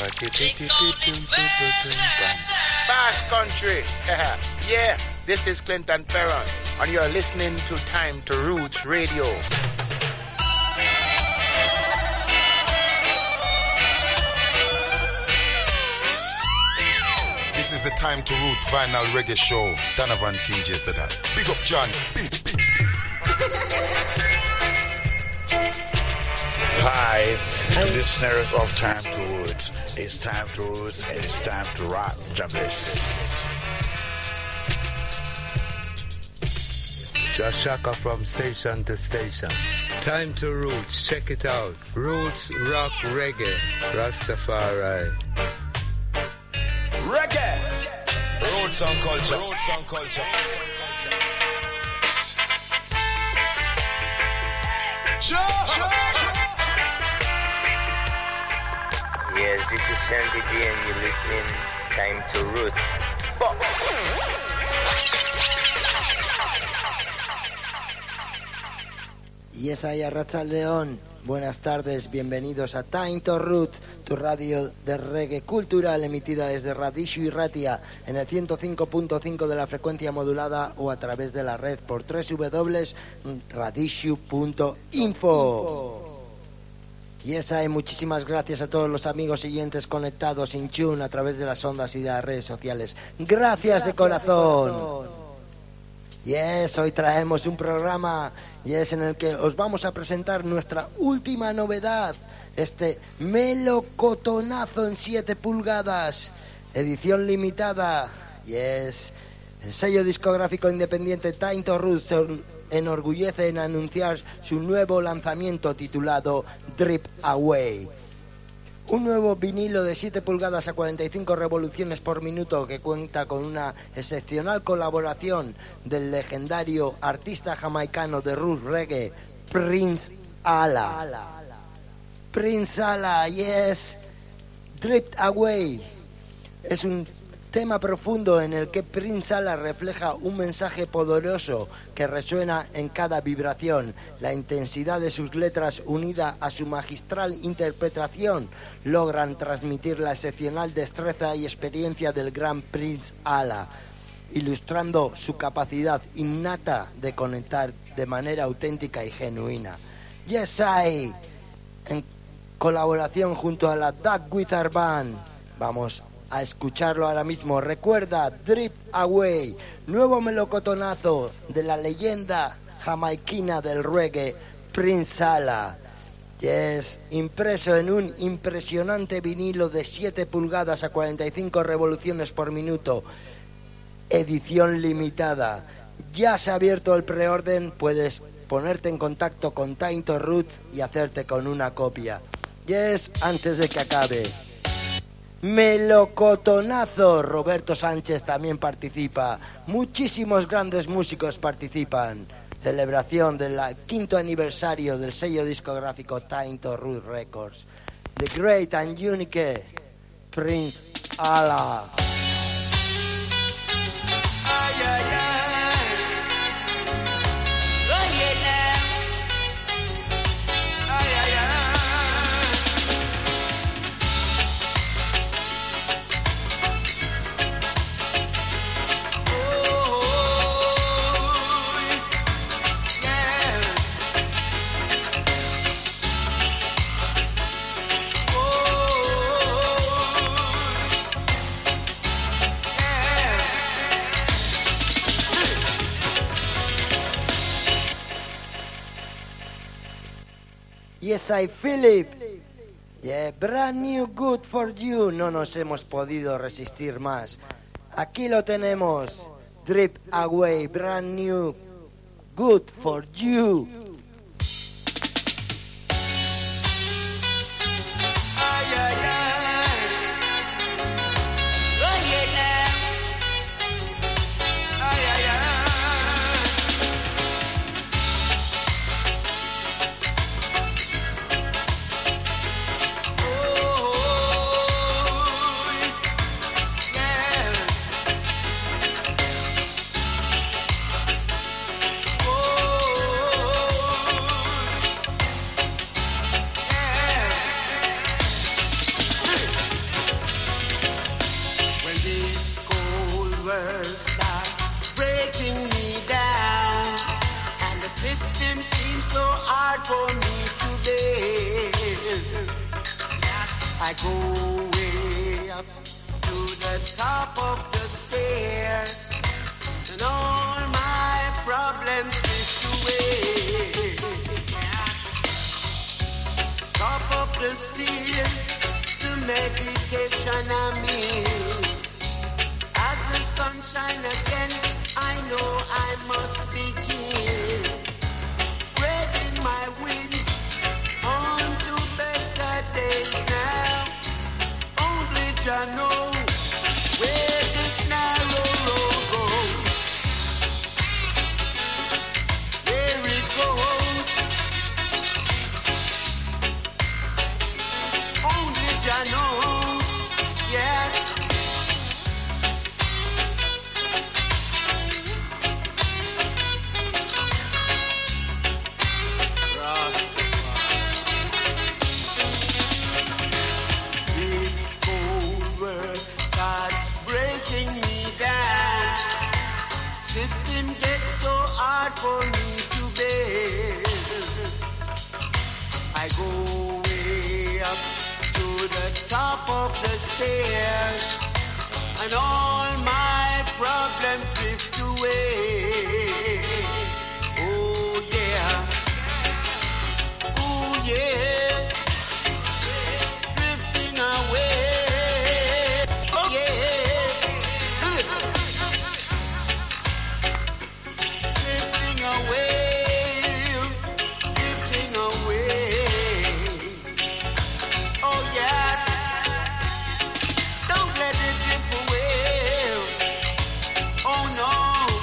Bass Country. Yeah, this is Clinton Perron, and you're listening to Time to Roots Radio. This is the Time to Roots final reggae show. Donovan King J said that. Big up John. Hi, listeners of Time to Roots. It's Time to Roots and it's time to rock. Jobless. Josh Shaka from station to station. Time to Roots. Check it out. Roots, rock, reggae, Rastafari. Reggae. Roots and culture. Roots and culture. Yes, this is Shanty D and you're listening Time to Roots. Yes, I Arratsaldeon. Buenas tardes, bienvenidos a Time to Roots, tu radio de reggae cultural emitida desde Radishu y Ratia en el 105.5 de la frecuencia modulada o a través de la red por www.radishu.info. Yes, hay muchísimas gracias a todos los amigos siguientes conectados in tune a través de las ondas y de las redes sociales. Gracias de corazón. Yes, hoy traemos un programa en el que os vamos a presentar nuestra última novedad, este melocotonazo en 7 pulgadas, edición limitada. Yes, el sello discográfico independiente Time to Roots se enorgullece en anunciar su nuevo lanzamiento titulado Drip Away. Un nuevo vinilo de 7 pulgadas a 45 revoluciones por minuto que cuenta con una excepcional colaboración del legendario artista jamaicano de roots reggae, Prince Allah. Prince Allah, yes. Drip Away es un tema profundo en el que Prince Allah refleja un mensaje poderoso que resuena en cada vibración. La intensidad de sus letras unida a su magistral interpretación logran transmitir la excepcional destreza y experiencia del gran Prince Allah, ilustrando su capacidad innata de conectar de manera auténtica y genuina. Yes, I, en colaboración junto a la Dark Wizard Band. Vamos a escucharlo ahora mismo. Recuerda, Drip Away, nuevo melocotonazo de la leyenda jamaiquina del reggae, Prince Allah. Yes, impreso en un impresionante vinilo de 7 pulgadas a 45 revoluciones por minuto, edición limitada. Ya se ha abierto el preorden, puedes ponerte en contacto con Time to Roots y hacerte con una copia. Yes, antes de que acabe. Melocotonazo, Roberto Sánchez también participa, muchísimos grandes músicos participan. Celebración del 5º aniversario del sello discográfico Time to Roots Records. The Great and Unique Prince Allah. Yes, I Philip. Yeah, brand new, good for you. No nos hemos podido resistir más. Aquí lo tenemos. Drip Away, brand new, good for you. Oh the stairs to meditation on me. As the sun shine again, I know I must begin. Spreading my wings on to better days now. Only Jah know where this narrow road goes. Where it goes. Only Jah knows. Yes. This cold world starts breaking me down. System gets so hard for me to bear. I go way up to the top of the stairs, and all my problems drift away. Oh yeah, oh yeah, drifting away. Oh yeah, drifting away, drifting away. Oh yes, don't let it drift away. Oh no,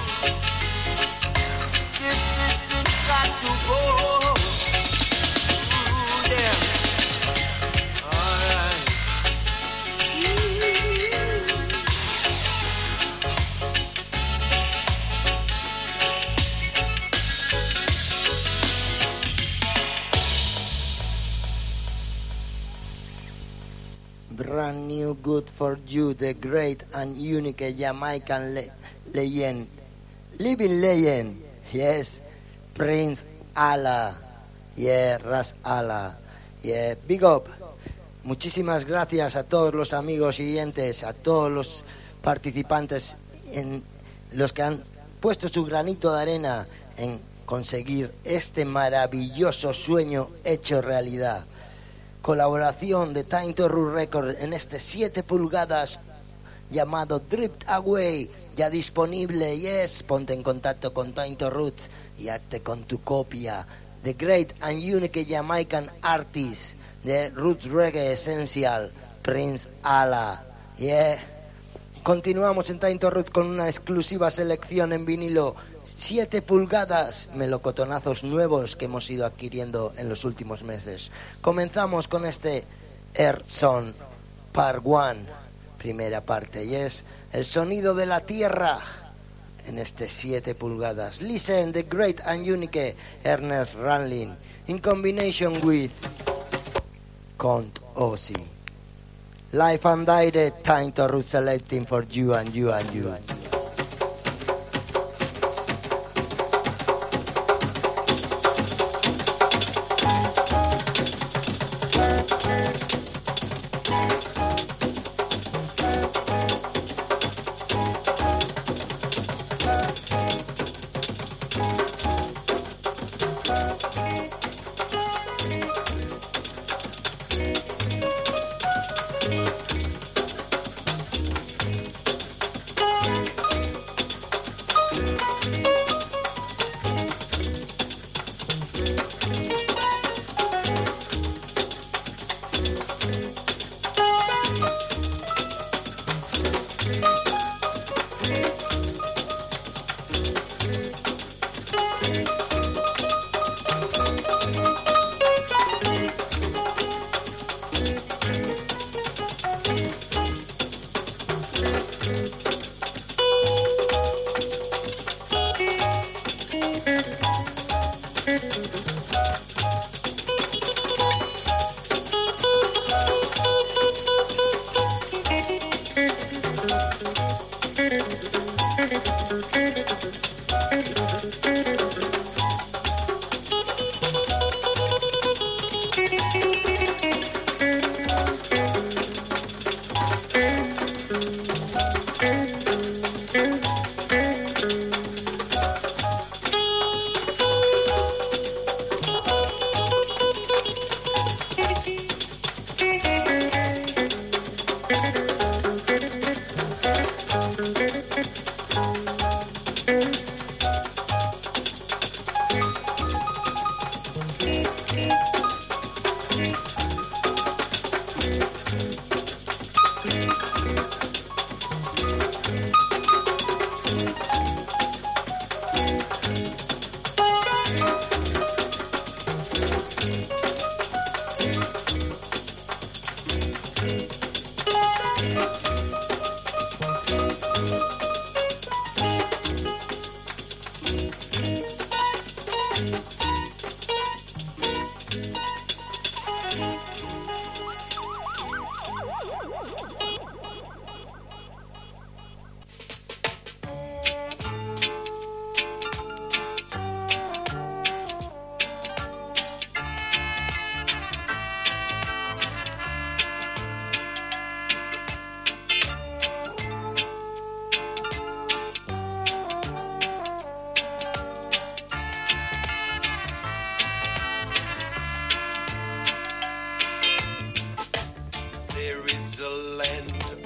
this system's got to go. Ooh, yeah. All right. Brand new good for you, the great and unique Jamaican legend, living legend, yes, Prince Allah, yeah, Ras Allah, yeah, big up. Muchísimas gracias a todos los amigos y oyentes, a todos los participantes, en los que han puesto su granito de arena en conseguir este maravilloso sueño hecho realidad. Colaboración de Time to Root Records en este 7 pulgadas llamado Drift Away, ya disponible. Yes, ponte en contacto con Time to Roots y hazte con tu copia. The Great and Unique Jamaican Artist de Roots Reggae Essential, Prince Allah. Yeah. Continuamos en Time to Roots con una exclusiva selección en vinilo, 7 pulgadas, melocotonazos nuevos que hemos ido adquiriendo en los últimos meses. Comenzamos con este Earth Song Part 1, primera parte, y es el sonido de la tierra en este 7 pulgadas. Listen, the great and unique Ernest Ranlin in combination with Count Ossie. Live and direct, Time to Root selecting for you and you and you.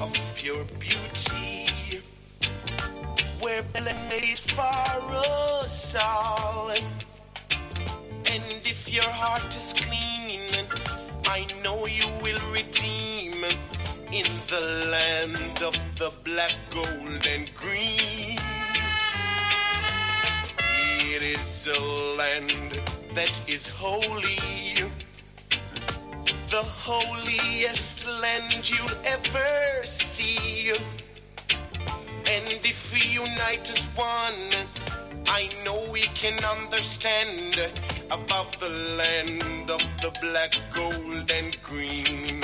of pure beauty, where blessed for us all. And if your heart is clean, I know you will redeem in the land of the black, gold, and green. It is a land that is holy, the holiest land you'll ever see. And if we unite as one, I know we can understand about the land of the black, gold, and green.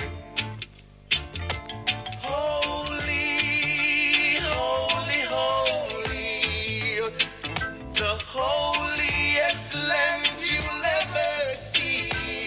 Holy, holy, holy, the holiest land you'll ever see.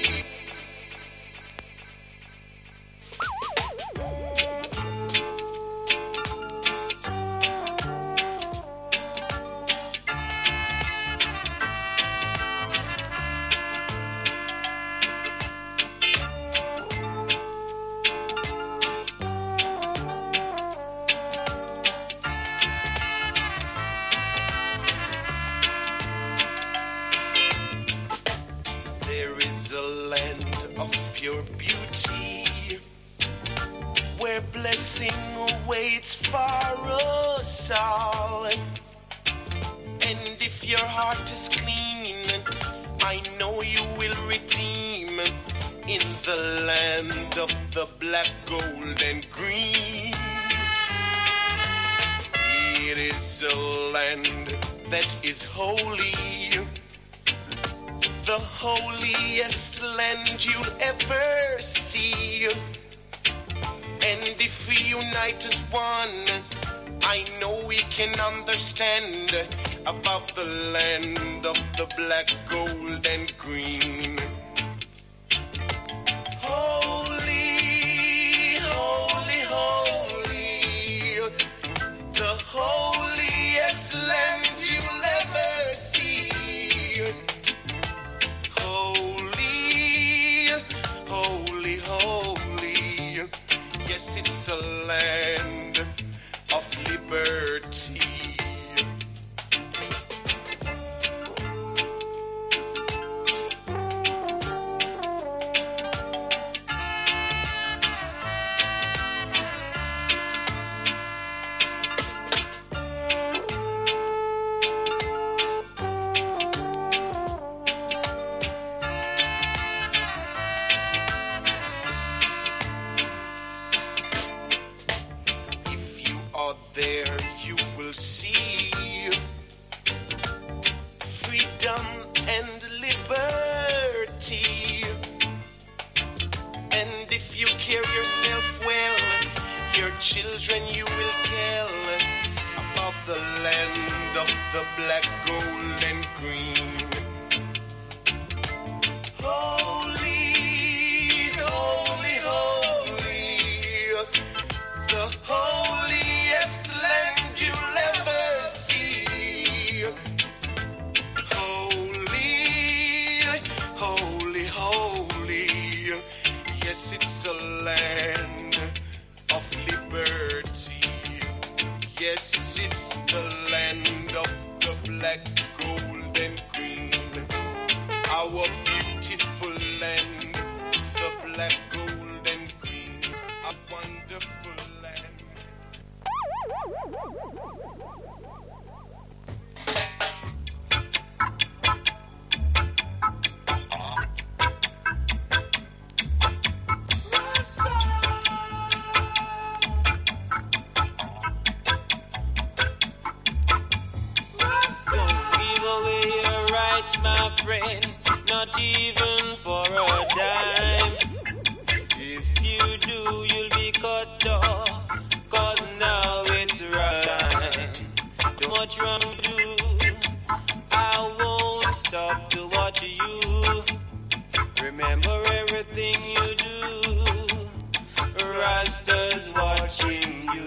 Pure beauty, where blessing awaits for us all. And if your heart is clean, I know you will redeem in the land of the black, gold, and green. It is a land that is holy, the holiest land you'll ever see. And if we unite as one, I know we can understand about the land of the black, gold, and green. Holy, holy, holy, the holiest land you'll ever see. Holy, holy, yes, it's a land of liberty. There you will see freedom and liberty. And if you carry yourself well, your children you will tell about the land of the black, gold, and green. Holy, holy, holy, the holiest land you'll ever see. Holy, holy, holy, yes, it's a land of liberty. Yes, it's the land of the black, gold, and green. Our beautiful land, the black, gold, and green. A wonderful land. My friend, not even for a dime. If you do, you'll be cut off, 'cause now it's right. Too much wrong to do, I won't stop to watch you. Remember everything you do, Rasta's watching you.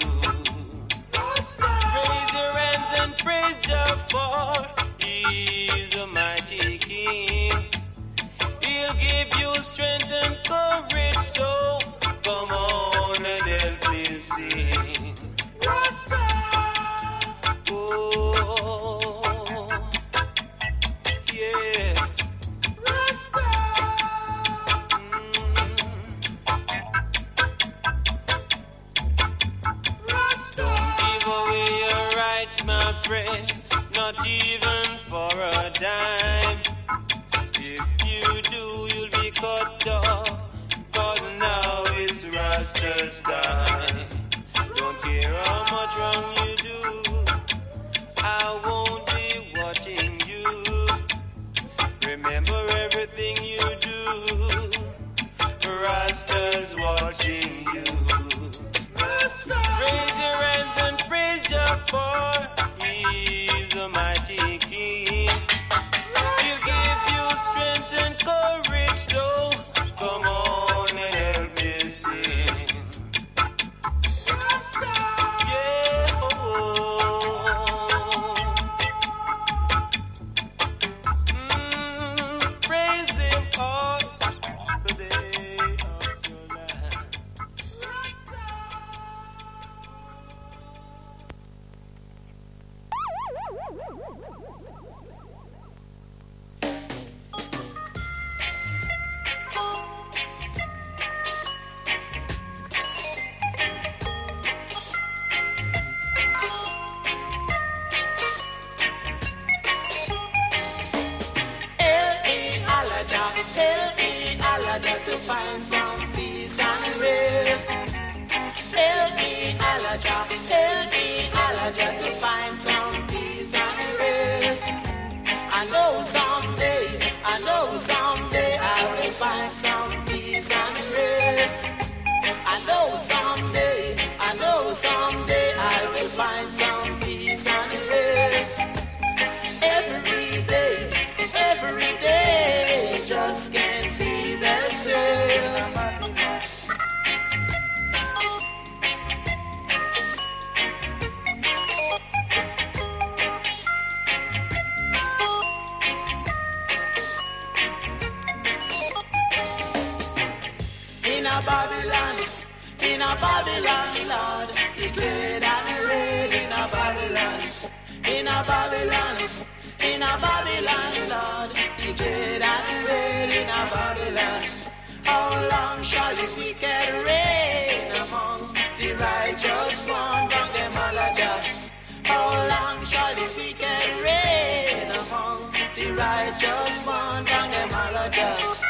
Raise your hands and praise Jah, for He's a mighty King. He'll give you strength and courage, so come on and help me sing. friend, not even for a dime. If you do, you'll be cut off, 'cause now it's Rasta's time. Don't care how much wrong you do, I won't be watching you. Remember everything you do, Rasta's watching you. Rasta. Raise your hands and praise Jah, for He's a mighty King. He'll give you strength and courage, so come on and help me sing. Rasta. Yeah. Praise Him all the day of your life. Alaja to find some peace and rest. Help me, Alaja to find some peace and rest. I know someday I will find some peace and rest. I know someday I will find some peace and rest. Every day just can't be the same. In a Babylon, Lord, He great and red. In a Babylon, Lord, He great and red. In a Babylon, how long shall the wicked reign among the righteous one? From them Alaja. How long shall the wicked reign among the righteous one? From them Alaja.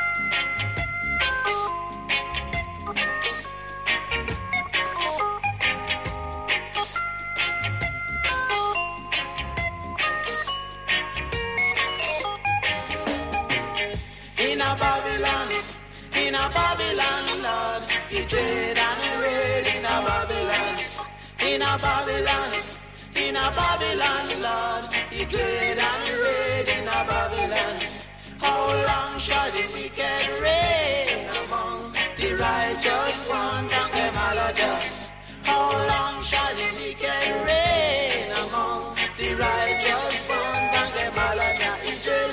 In a Babylon, Lord, He dread and red. In a Babylon, Lord, He dread and red. In a Babylon, how long shall the wicked reign among the righteous one? Thank them, Alaja. How long shall the wicked reign among the righteous one? Thank them, Alaja. He dread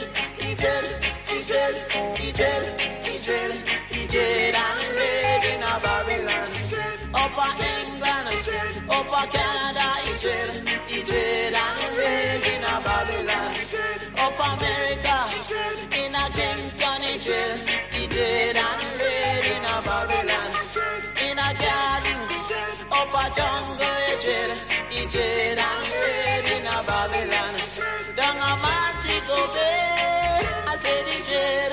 and red in a Babylon. Upper England, upper Canada, he dread and red in a Babylon. Up America, in a Kingston, he dread and red in a Babylon. In a garden, up a jungle, he dread and red in a Babylon. Down a Montego Bay, I said he dread.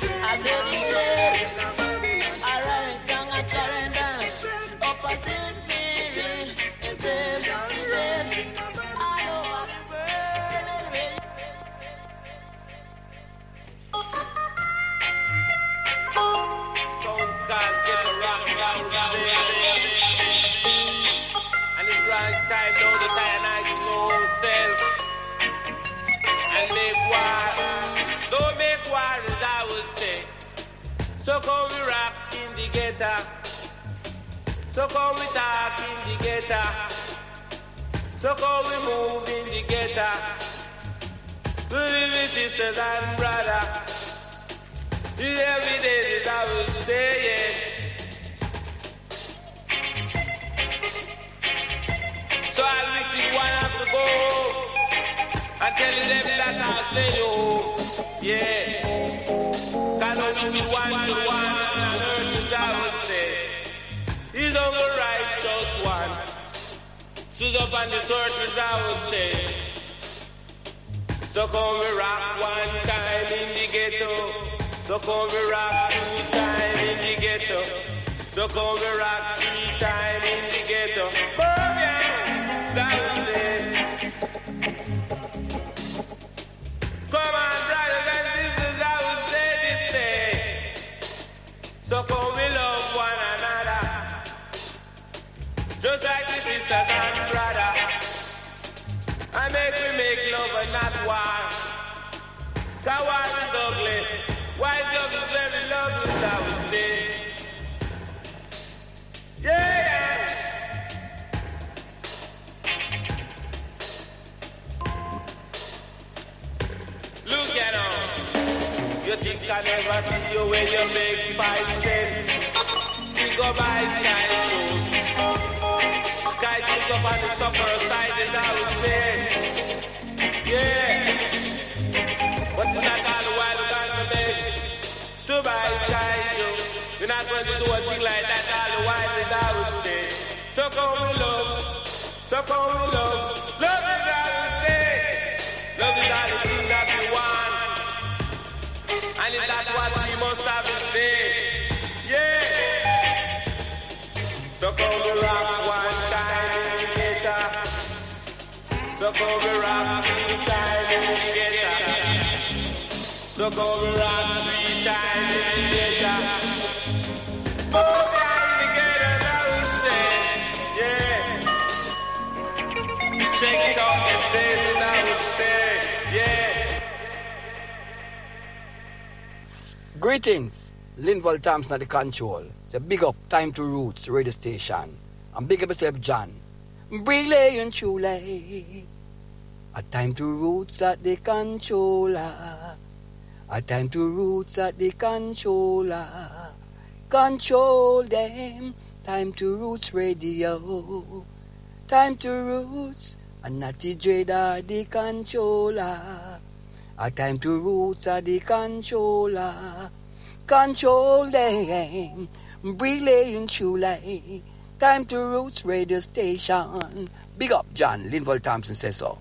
Alright, down at Clarendon, up at St. Mary, he said, all over the world, Sounds can't get around, and it's right time now that I know self and make war. Don't make war, as I would say. So come we rock in the ghetto. So come we talk in the ghetto. So come we move in the ghetto. Little sisters and brothers. Every day that I will say it. So I'll lick it one after go. I'm telling them that I'll say yo. Yeah. Cause when you be one to one, and earth I would say, he's over righteous one. Stood up on the surface, I would say, So come we rock one time in the ghetto. So come we rock two time in the ghetto. So come we rock three time in the ghetto. Boom, yeah, that's it. Come on, brothers and sisters, I would say this day. So come we love one another, just like the sisters and brother. I make love and not war. Cause war is ugly. White love is very lovely, I would say. Yeah. Look at them. You think I never see you when you make 5 cents? Think about style shows. Guy thinks up on the suffer side, as I would say. Yeah. But it's not all the while we're going to make to buy sky shows. We're not going to do a thing like that all the while, as I would say. So come we love. So come we love. Love is all we say. Love is all the thing that we want. And it's not what we must have in faith. Yeah. So come we rock one time in the ghetto. So come we rock 2 times in the ghetto. So come we rock 3 times in the ghetto. 4 times in the ghetto, I would say. Yeah. Shake it off the stage, I would say. Yeah. Greetings. Linval Thompson at the control. It's a big up Time to Roots radio station. And big up yourself, John. Briley and Chule. A Time to Roots at the controller. A Time to Roots at the controller. Control them. Time to Roots radio. Time to Roots. And Natty Dread at the controller. A Time to Roots at the controller. Control them, Briley and Chule. Time to Roots radio station. Big up, John. Linval Thompson says so.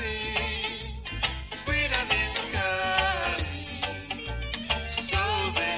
So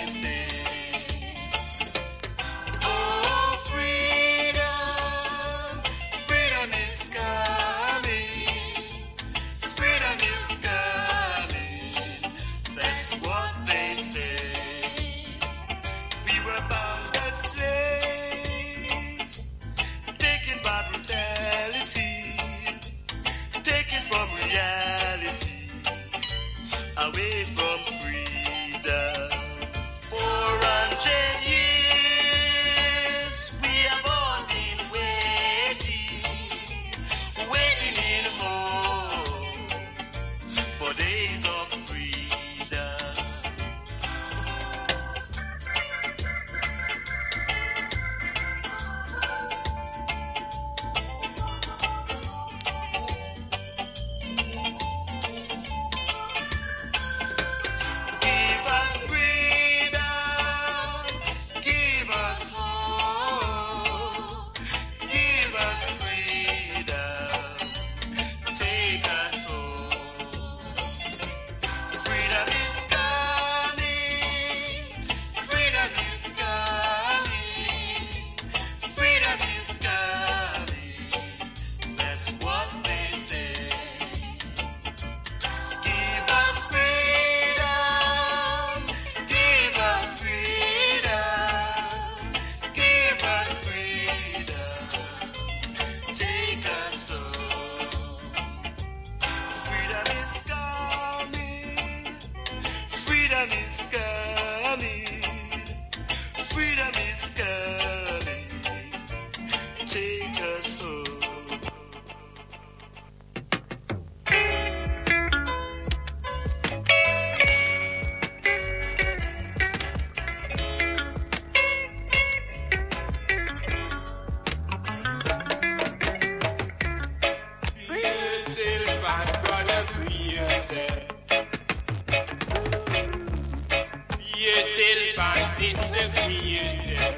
and sister, free yourself.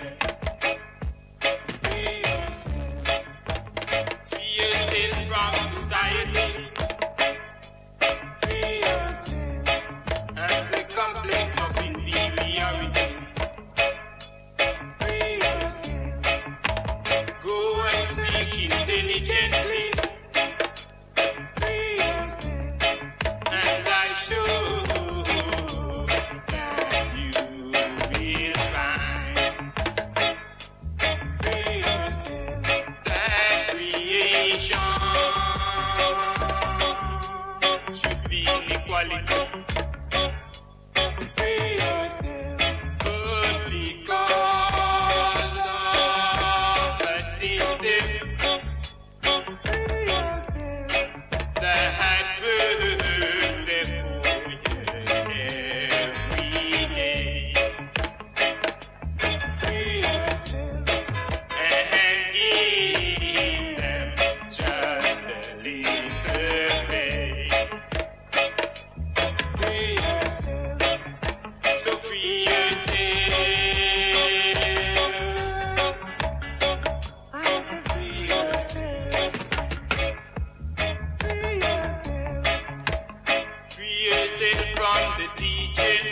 Free yourself from society. Free yourself and the complex of inferiority. Free yourself. Go and seek intelligently. Free yourself. And I show that you will find. Free yourself. That creation should be equality. Free yourself. But because of the system that works every day. Free yourself and give them just a little pay. Free yourself, so free yourself. Free yourself. Free yourself. Free yourself from the teaching.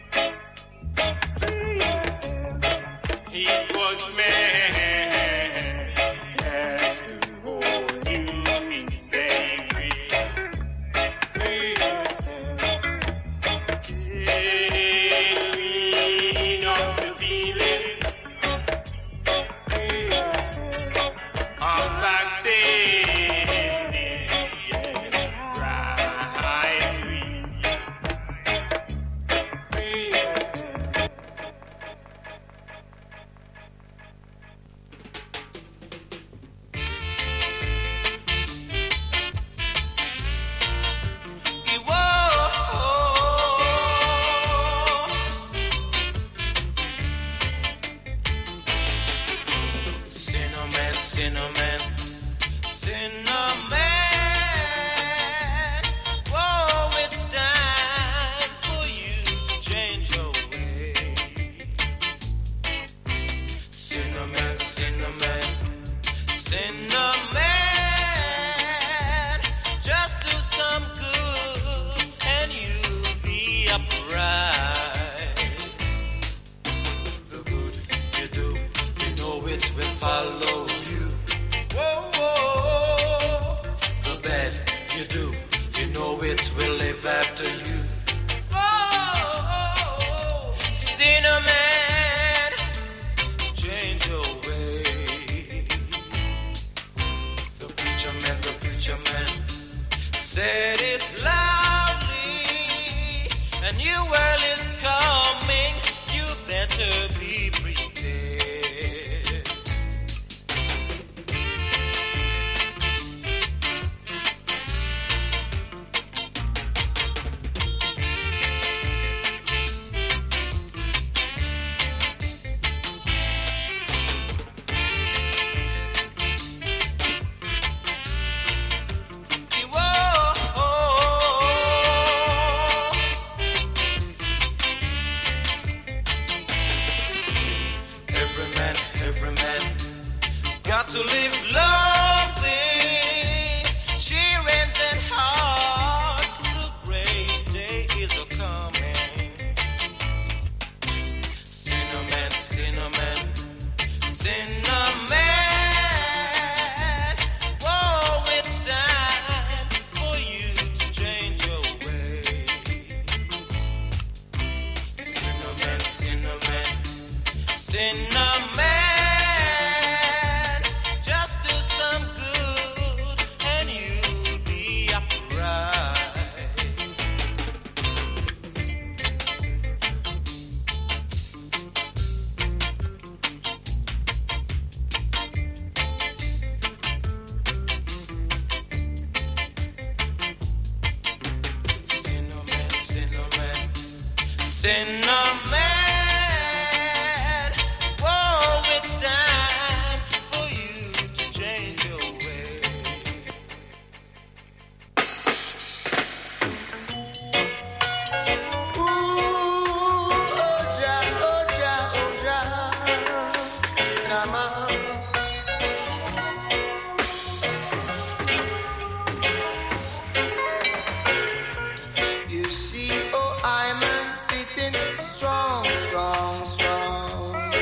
Free yourself. It was man has to hold you in slavery. Free yourself. Queen of the feeling. Free yourself. Of vaccine. Bribery. Free yourself. Cinnamon, cinnamon, cinnamon. Whoa, it's time for you to change your ways. Cinnamon, cinnamon, cinnamon. Just do some good and you'll be upright. The good you do, you know it will follow you. Whoa, whoa. The bad you do, you know it will live after you. Whoa, cinnamon, change your ways. The preacher man said it loudly. A new world is coming, you better be prepared. Every man got to live loving, cheering and hearts. The great day is a coming. Cinnamon, cinnamon, cinnamon. Whoa, it's time for you to change your ways. Cinnamon, cinnamon, cinnamon. Just do some good and you'll be upright. Cinnamon, cinnamon, cinnamon. Whoa, it's time for you to change your way. Ooh, oh, ja, oh, strong, strong.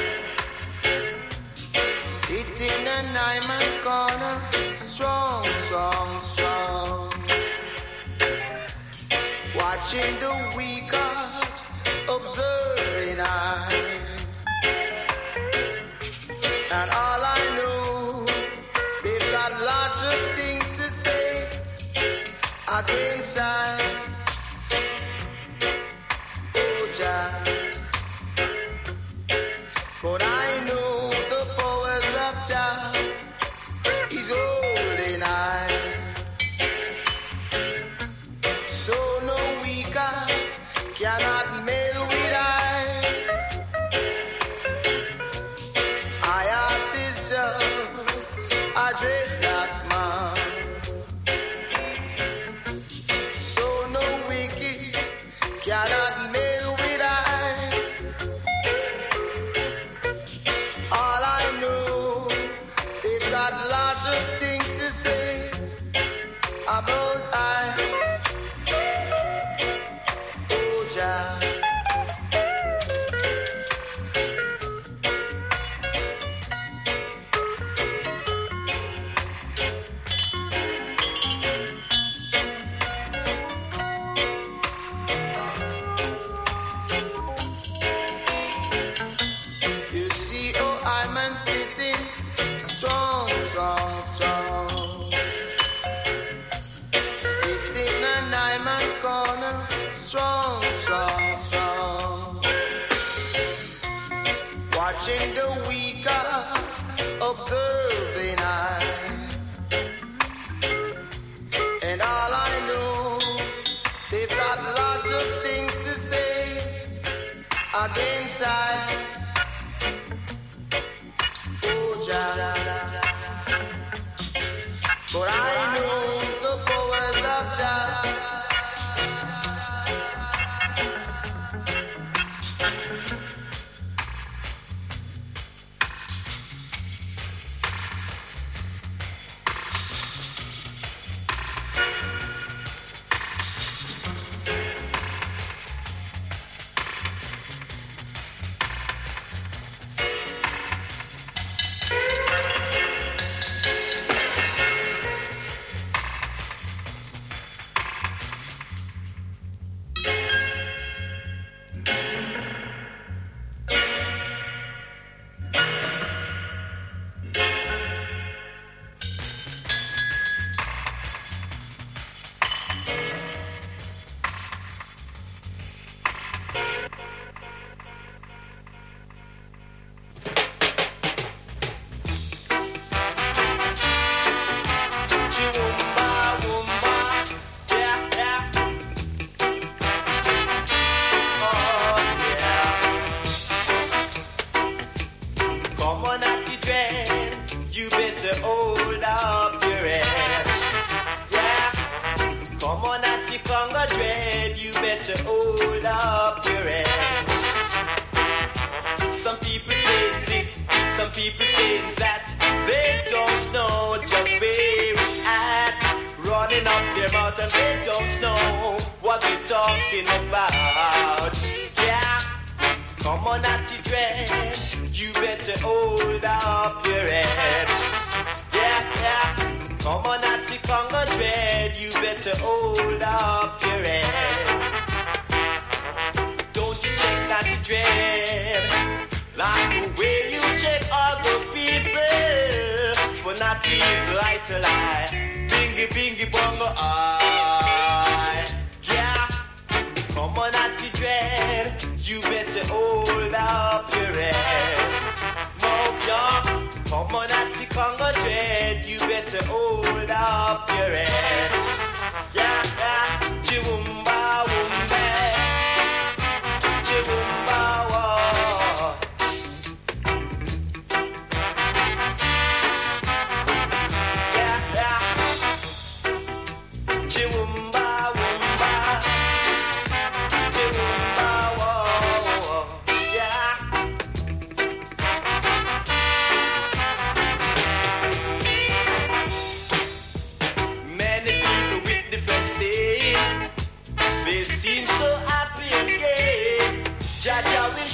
Sit in a Nyman corner, strong, strong, strong. Watching the weak heart, observing I. And all I know, they've got lots of things to say against I. Oh, Jah. But I know the powers of Jah is holding I. So no weaker cannot meddle with I. I heart is just a dreadlocks man. So no wicked cannot meddle with I. All I know, they've got lots of things to say about I. Oh, Jah. You see, oh, I'm man sitting strong, strong, strong. Sitting and I'm a corner, strong, strong, strong. Watching the weaker, observing I. And all I know, they've got lots of things to say against I. Oh, Jah. But I know the powers of Jah.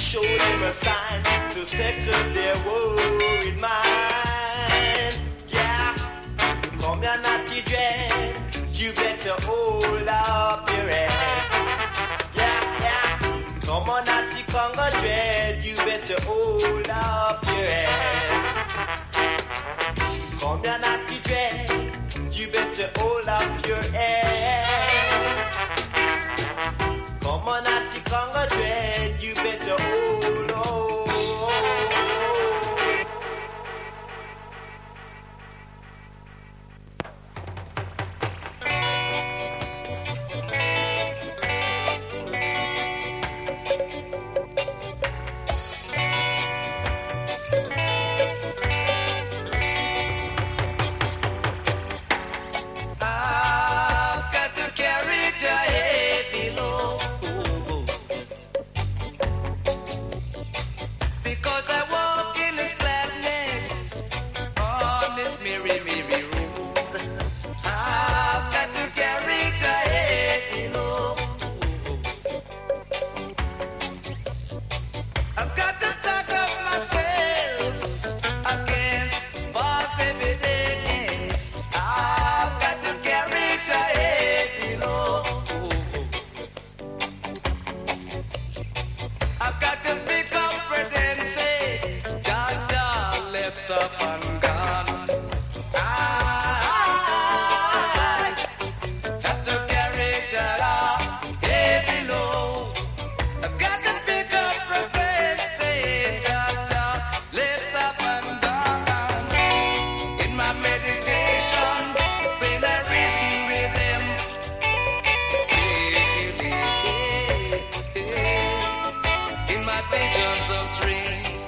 show them a sign to settle their worried mind. Yeah, come here, naughty dread, you better hold up your head. Yeah, yeah, come on, naughty Congo dread, you better hold up your head. Come here, naughty dread, you better hold up your head. Come on, naughty Congo dread, you better hold on. I've got to carry the heavy load. Because I walk in this gladness on this merry, merry road. I've got to carry the heavy load. I've got to back up myself against false evidence. I've got to carry the heavy load. I've got to pick up bread and say, Jah left up and gone. I have to carry Jah heavy load. I've got to pick up bread and say, Jah left up and gone. In my meditation, when I reason with him, in my visions of dreams,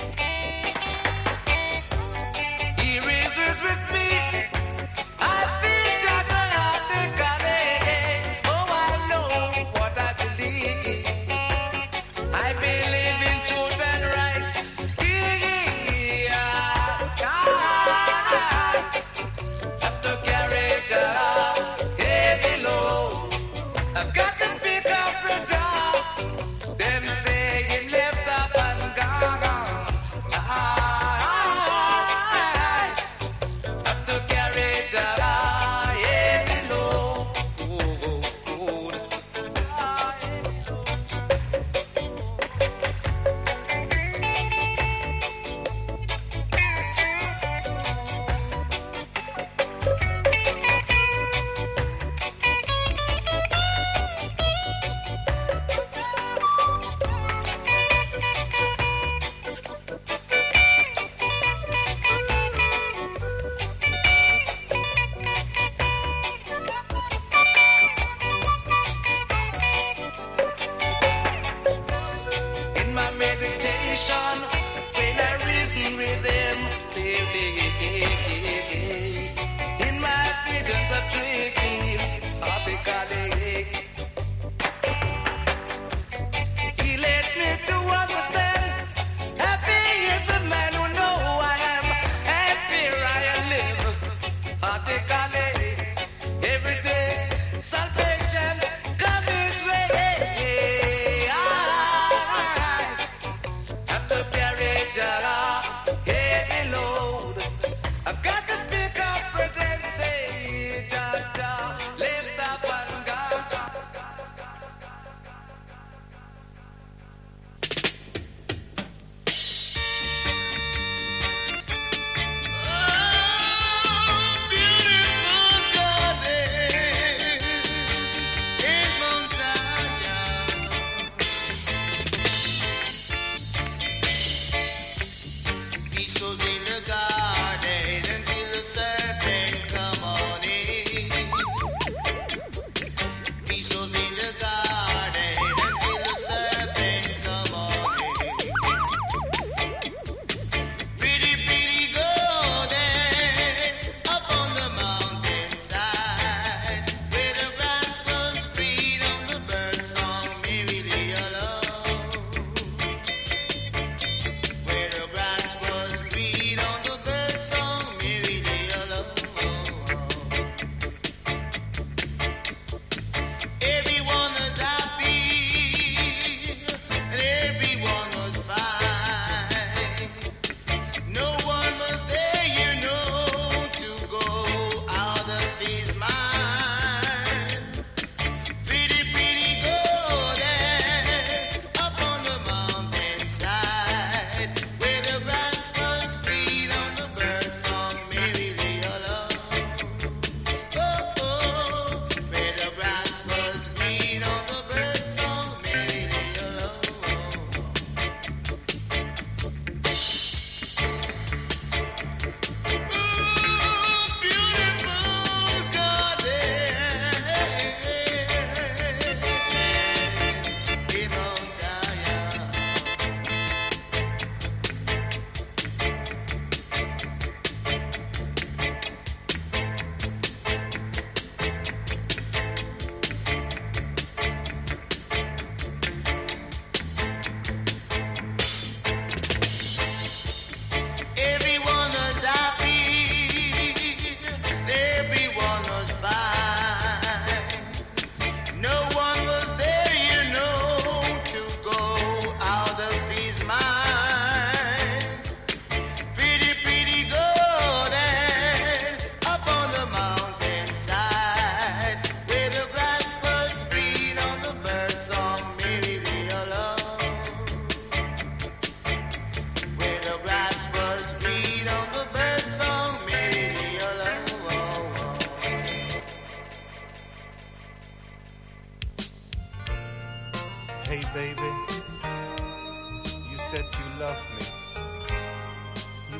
he reasons with me. I feel just automatically. Oh, I know what I believe. I believe in truth and right. Have to carry the heavy load. I've got to pick up the job. Them saying left up and gone. I have to carry the heavy load. In my meditation, when I reason with him, in my visions of dreams, artically, he led me to understand. Happy is a man who know who I am, and fear I live. Artically, every day, salvation come his way. Have to carry Jah heavy load. I've got to pick up bread and say, Jah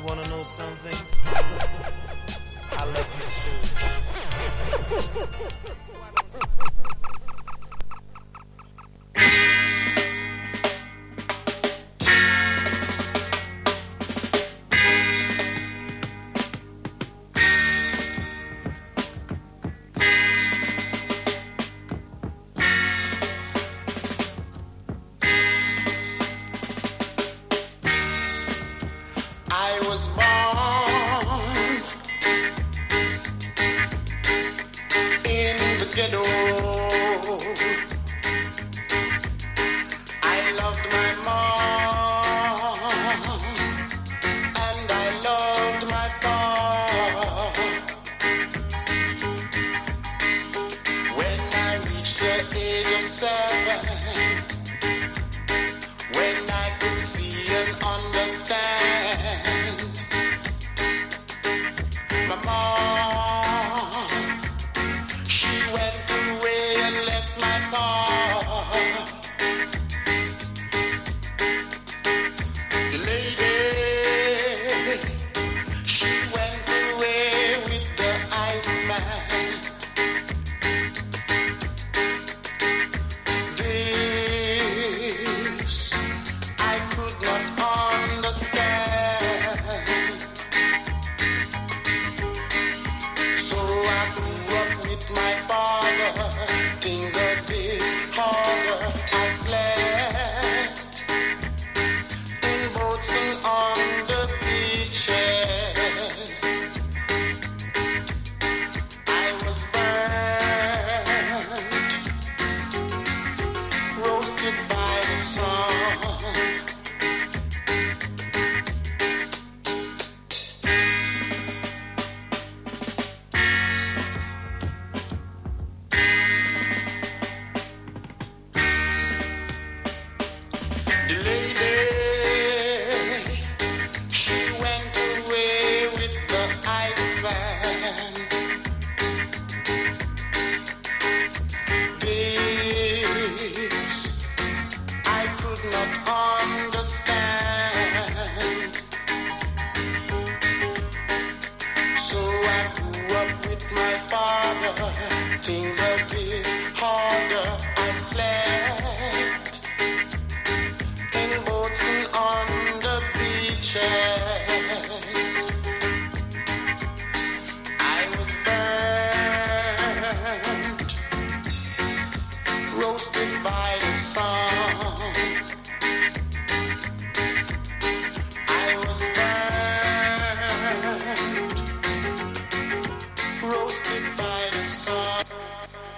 You wanna know something? I love you too. I was born in the ghetto. I loved my mom and I loved my pop. When I reached the age of 7, when I could see and understand, my mom, she went away and left my pop. The lady, she went away with the Iceman. This I could not understand. So I grew up with my father. Things a bit harder. I slept in boats and on the beaches. I was burned, roasted by the sun. The lady, she went away with the Iceman. This I could not understand. So I grew up with my father. Things a bit harder. I slept in boats and on the beaches. I was burned, roasted by the sun. I was burned, roasted by the sun.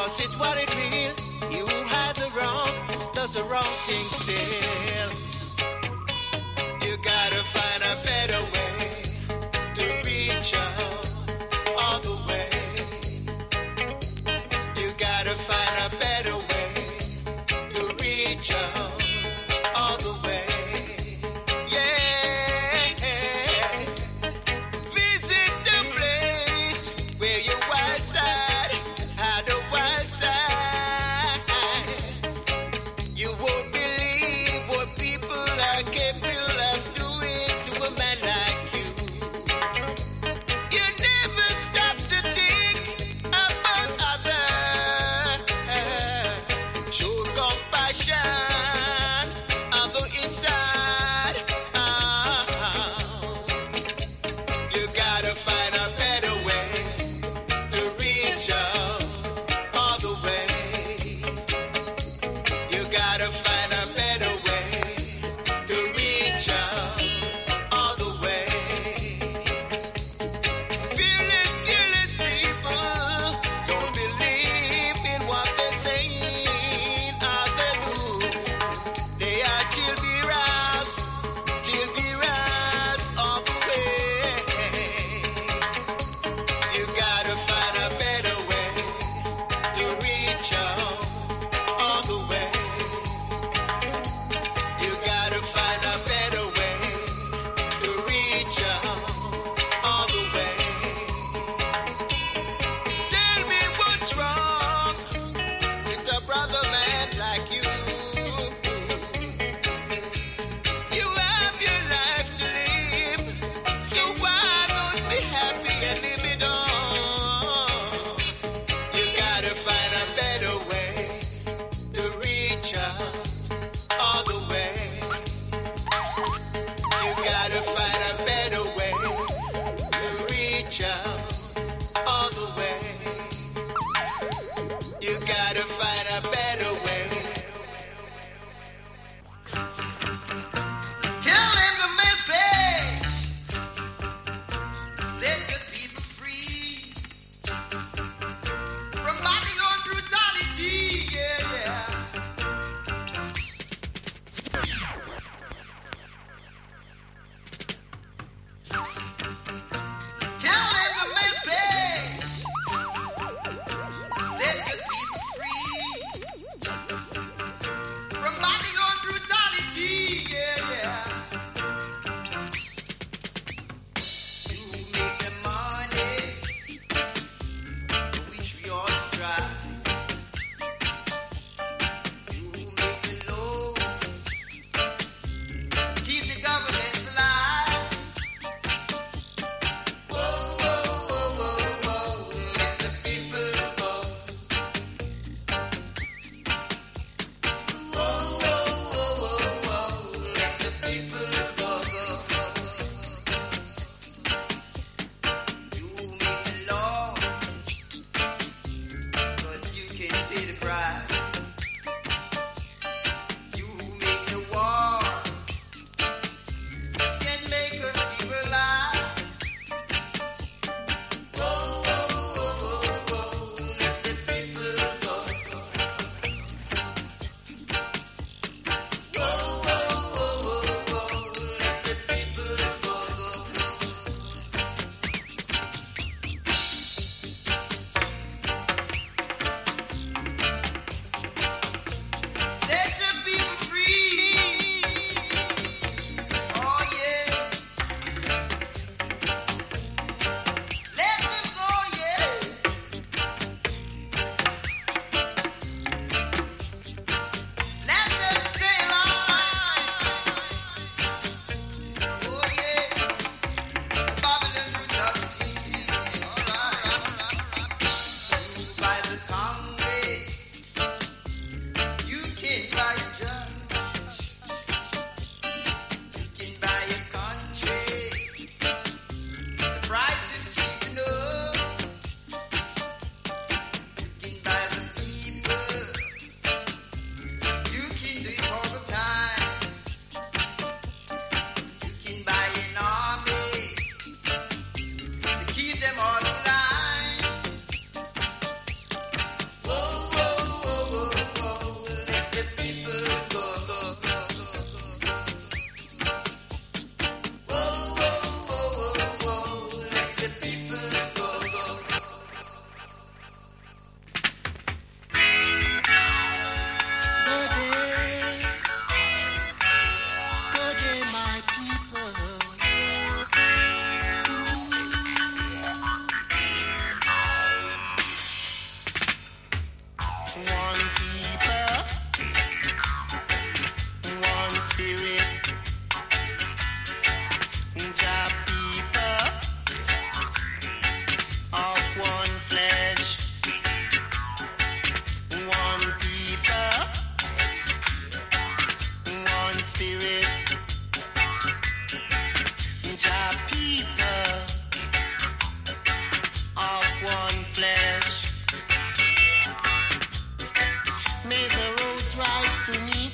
Was it what it real? You had the wrong, does the wrong thing still. You gotta find a better way to reach out all the way. You gotta find a better way to reach out all the way. Yeah. Visit the place where your wild side had a wild side. You won't believe what people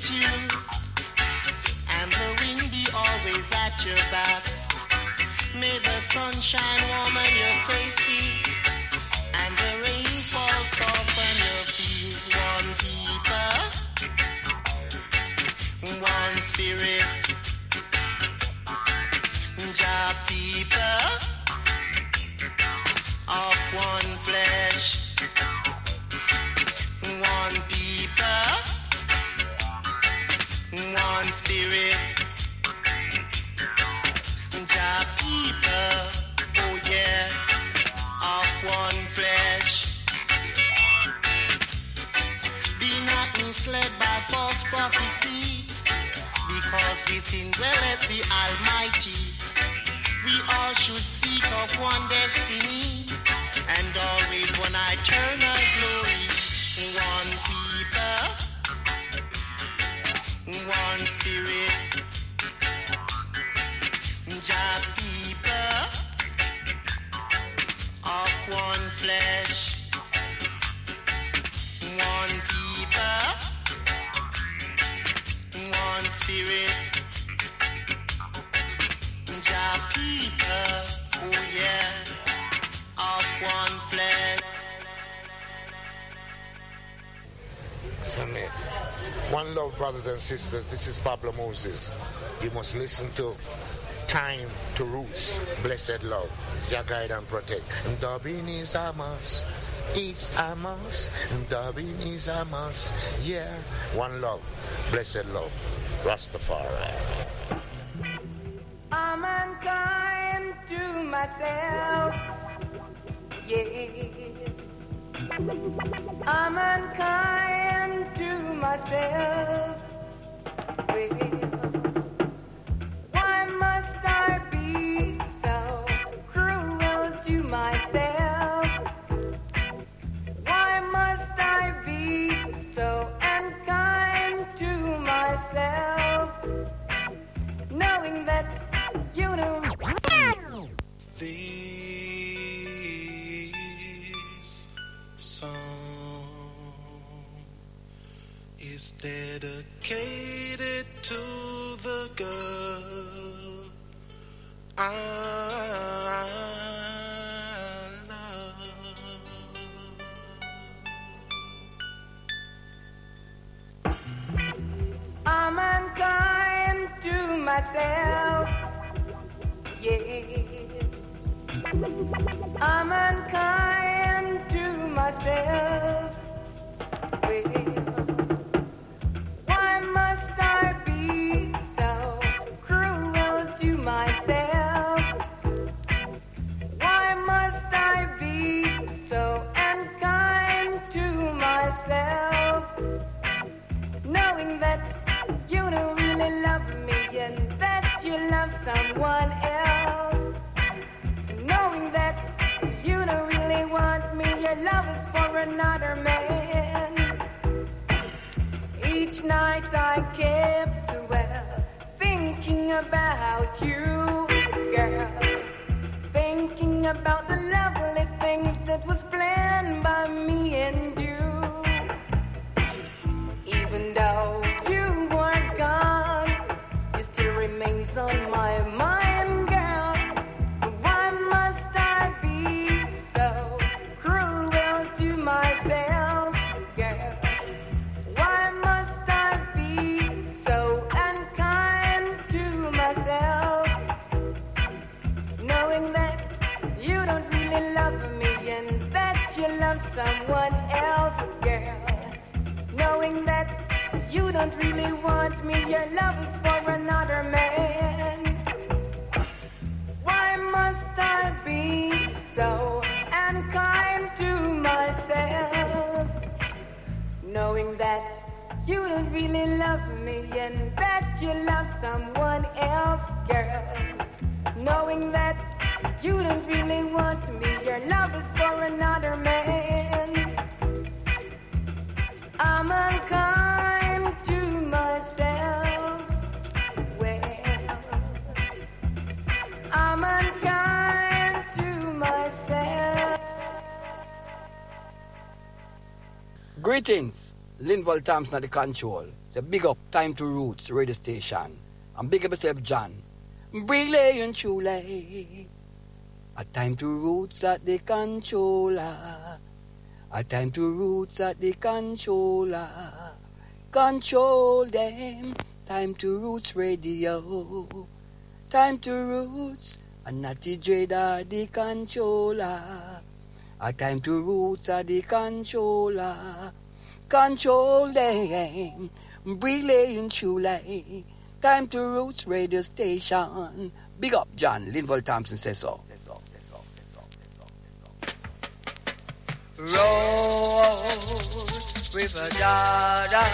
greet you, and the wind be always at your backs. May the sun shine warm on your faces, and the rain fall soft on your fields. One people, one spirit, Jah people of one flesh. One people, one spirit, Jah people, oh yeah, of one flesh. Be not misled by false prophecy, because within dwelleth the Almighty. We all should seek of one destiny, and always one eternal glory. One people, one spirit, Jah people of one flesh. One people, one spirit, Jah people, oh yeah, of one flesh. Amen. One love, brothers and sisters. This is Pablo Moses. You must listen to Time to Roots, Blessed Love, Jah guide and protect. Dubbing is a must. It's a must. Dubbing is a must. Yeah. One love, Blessed Love, Rastafari. I'm unkind to myself. Yes. I'm unkind to myself. Well, why must I be so cruel to myself? Why must I be so unkind to myself? Knowing that you don't. This song is dedicated to the girl I love. I'm unkind to myself. Yes. I'm unkind to myself. Well, why must I be so cruel to myself? Why must I be so unkind to myself? Knowing that you don't really love me and that you love someone else. Knowing that you don't really want me, your love is for another man. Each night I kept well thinking about you, girl. Thinking about the lovely things that was planned by me and you. Even though you were gone, you still remains on my mind, girl. Why must I be so cruel to myself, girl? Why must I be so unkind to myself? Knowing that you don't really love me and that you love someone else, girl. Knowing that you don't really want me, your love is for another man. Why must I be so unkind to myself? Knowing that you don't really love me and that you love someone else, girl. Knowing that you don't really want me, your love is for another man. I'm unkind to myself. Well, I'm unkind to myself. Greetings, Linval Thompson at the control. Say big up Time to Roots radio station. And big up yourself, John. Briley and Chule. A Time to Roots at the controller. A Time to Roots at the controller. Control them. Time to Roots radio. Time to Roots. And Natty Dread at the controller. A Time to Roots at the controller. Control them. Briley and Chule. Time to Roots radio station. Big up, John. Linval Thompson says so. Roll, River Jordan.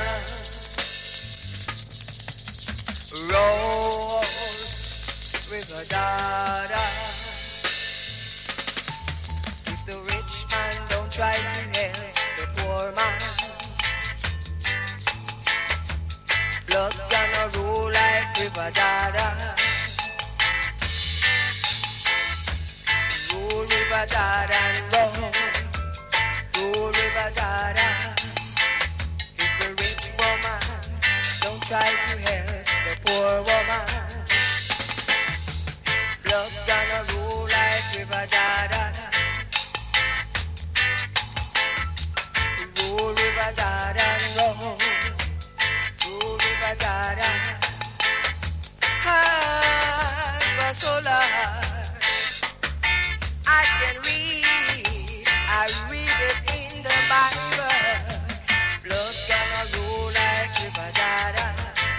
Roll, River Jordan. If the rich man don't try to help the poor man, blood gonna roll like River Jordan. Roll, River Jordan, roll. Roll, River Jordan. If the rich woman don't try to help the poor woman, blood gonna roll like River Jordan. Roll, River Jordan, roll. Roll, River Jordan. Ah, so Lord, I can read, I read it in the Bible. Blood gonna roll like River Jordan.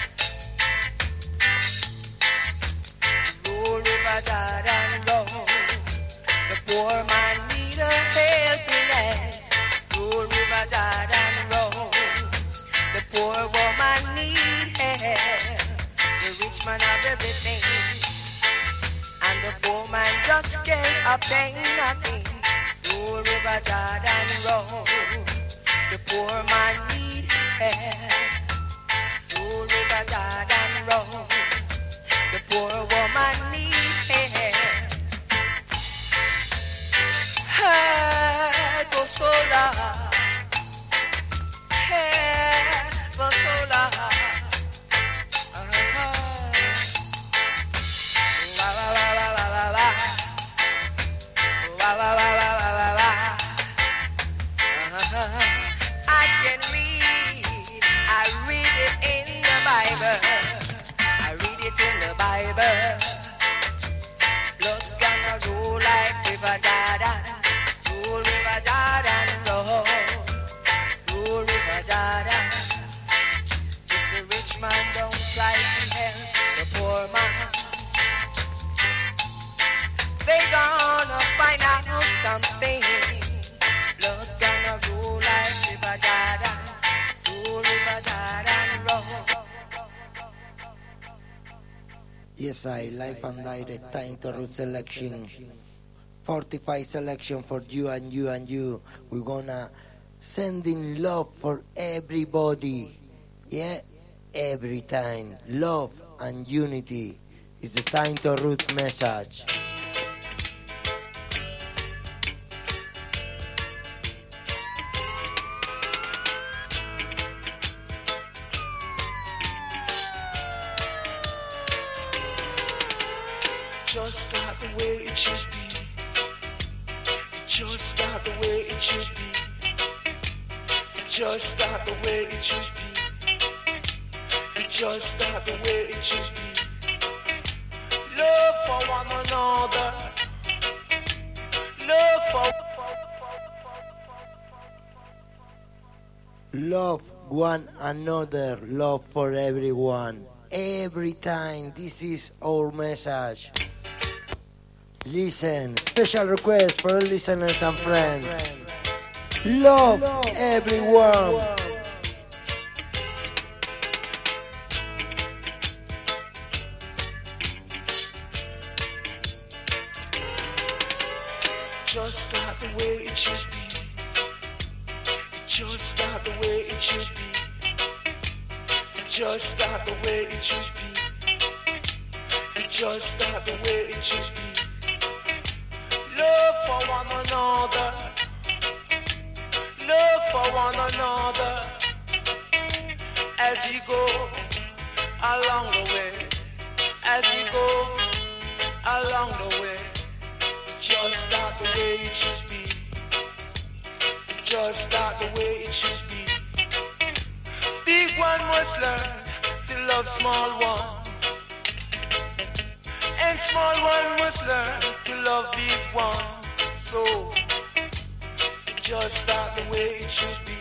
Roll, River Jordan, roll. The poor man need a helping hand. Roll, River Jordan, roll. The poor woman need help. The rich man have everything, and the poor man just can't obtain nothing. Roll, River Jordan, roll. The poor man need help. Roll, River Jordan, roll. The poor woman need help. Help for so long. Help for so long. I can read, I read it in the Bible. I read it in the Bible. Blood gonna roll like River Jordan. Roll, River Jordan, roll. Roll, River Jordan. If the rich man don't try to help the poor man, they gonna find out something. Blood gonna roll like River Jordan. Roll, River Jordan, roll. Yes, I live and direct Time to Root selection. 45 selection for you and you and you. We're gonna send in love for everybody. Yeah, every time. Love and unity is the Time to Root message. Just not the way it should be. Just not the way it should be. Just not the way it should be. Just not the way it should be. Love for one another. Love for Love one another. Love for everyone. Every time. This is our message. Listen, special request for listeners and friends. Love everyone. just not the way it should be. Just not the way it should be. Just not the way it should be. Just not the way it should be. Love for one another. Love for one another. as you go along the way, as you go along the way, just not the way it should be, just not the way it should be. Big one must learn to love small ones, and small one must learn to love big ones. So just not the way it should be.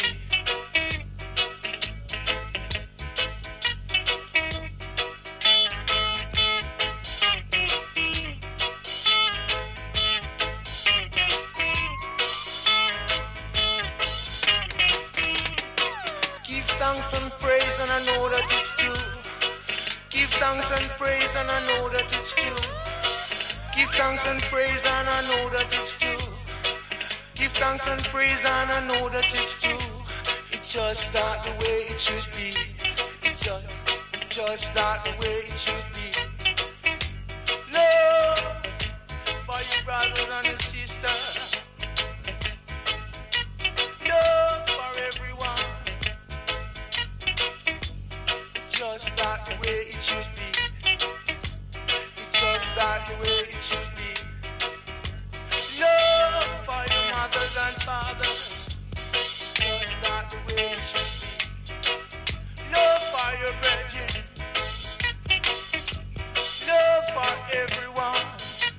Thanks and praise, and I know that it's due. Give thanks and praise, and I know that it's due. Give thanks and praise, and I know that it's due. Give thanks and praise, and I know that it's due. It's just not the way it should be. It's just not the way it should be. Love for your brothers and your sisters. Love for everyone. Just not the way it should be. It's just not the way it should be. Love for your mothers and fathers. Just not the way it should be. Love for your brethren. Love for everyone.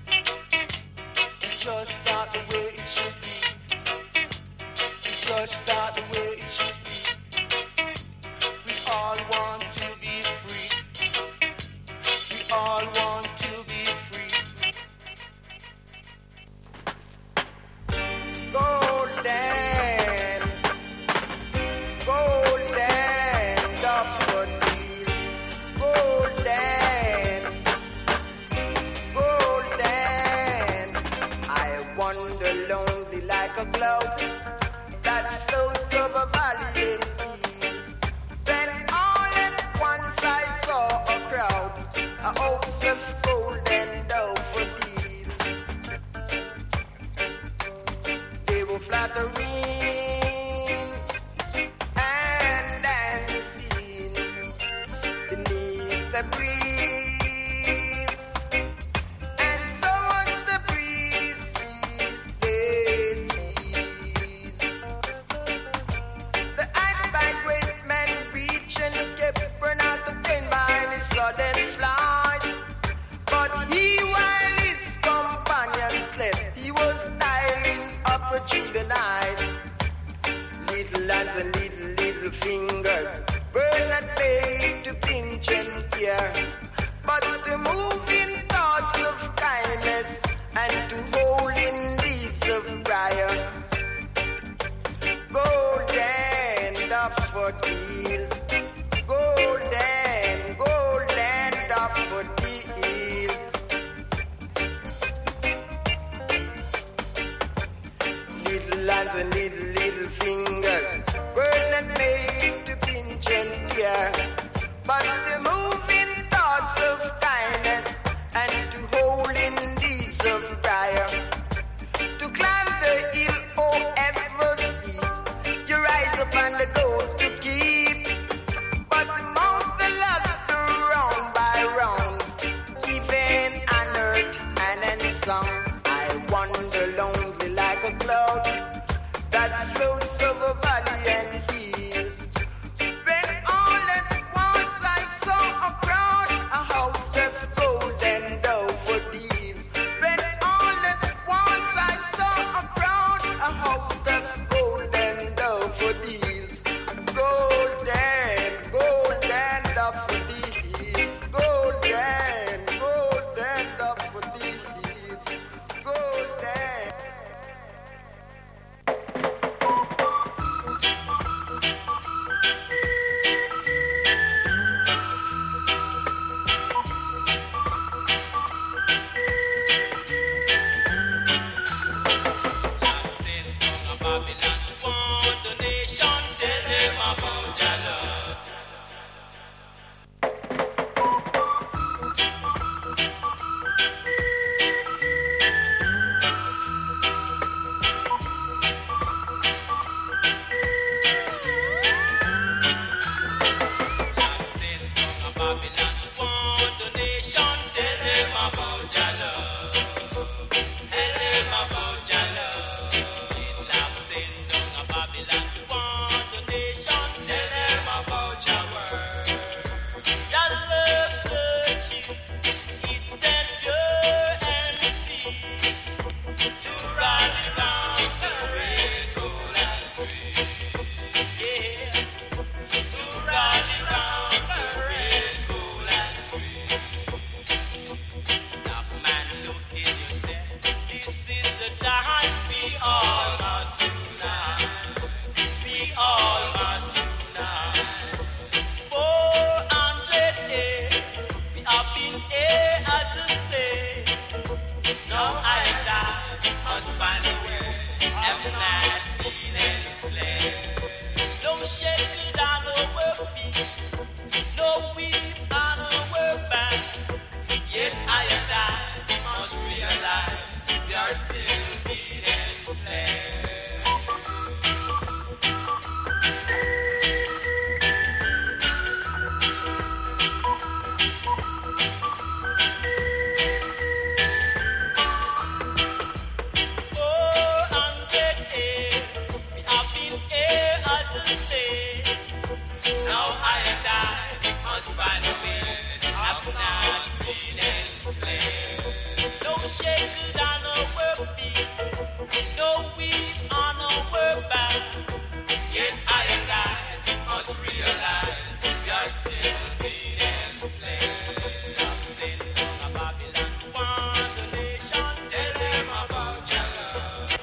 It's just not the way it should be. It's just not the way it should be. We all want to be free. We all want to be free. Golden, golden daffodils. Golden, golden. I wander lonely like a cloud that floats over valley. I saw a crowd, a host of golden daffodils. They were flattering and dancing beneath the breeze, and so was the breeze they seized. The ice by great men reaching kept burn out the pain by his sudden flight. But he, while his companion slept, he was styling up through the night. Little hands and little fingers burn at bay to pinch and tear. But the moving thoughts of kindness and to holding deeds of prayer. Golden daffodils. Golden, golden daffodils. Little hands and little fingers burn and made to pinch and tear. But the moving thoughts of kindness and to holding deeds of prayer. To climb the hill, oh ever steep, you rise up and go to keep. by the wind have not been enslaved. No shackles on our feet, no weed on our back. Yet I and I must realize we are still being enslaved. I'm sent from Babylon to warn the nation, tell them about your love.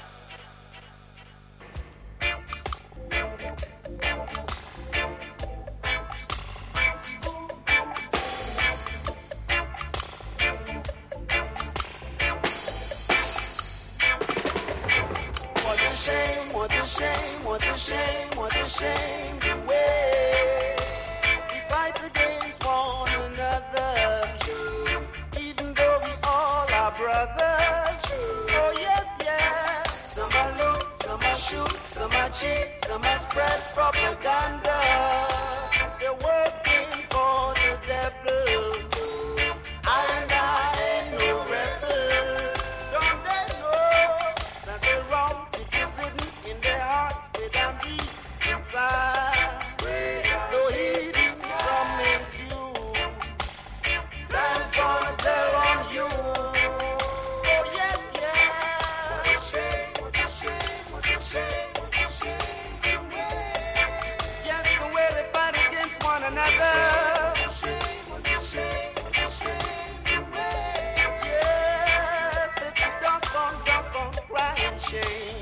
What a shame, what a shame, what a shame, what a shame the way we fight against one another. Even though we all are brothers. Oh yes, yeah. Some are loot, some are shoot, some are cheat, some are spread propaganda. They're working for the devil. I ain't no rebel. Don't they know that the wrongs which is hidden in their hearts with them deep inside? No heeding from in view. Time's gonna tell on you. Oh yes, yeah. What a shame, what a shame, what a shame, what a shame. Yes, the way they fight against one another. What a shame, what a shame, what a shame. Yes, it's a dunk on crying shame.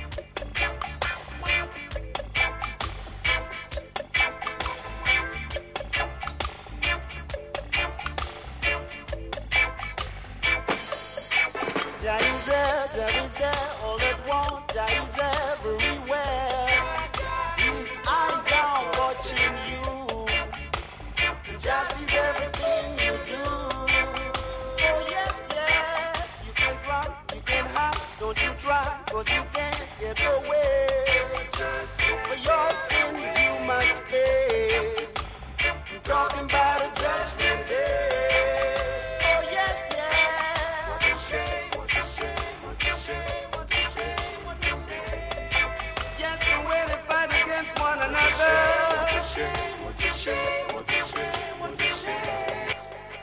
Jah is there, all at once. Jah is everywhere. His eyes are watching you. Jah sees everything you do. Oh yes, yeah. You can run, you can hide, don't you try, 'cause you can't get away. For your sins you must pay. I'm talking about a judgment day. Oh yes, yeah. What a shame, what a shame, what a shame, what a shame, what a shame. Yes, the way they fight against one another. What a shame, what a shame, what a shame, what a shame.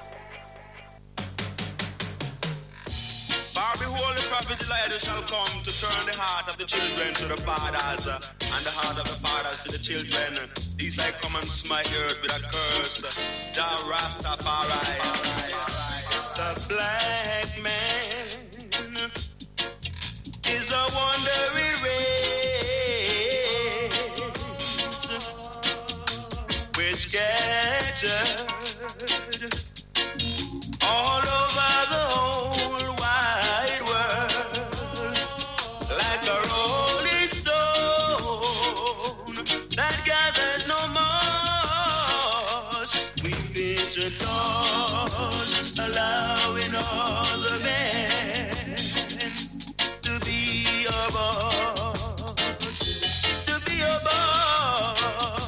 For behold, the prophet Elijah shall come to turn the heart of the children to the fathers, and the heart of the fathers to the children. These I come and smite the earth with a curse. Jah Rastafari. The black man is a wandering race. We're scattered all over the whole wide world, like a rolling stone that gathers no moss. We've been to toss, allowing all the men to be a boss, to be a boss.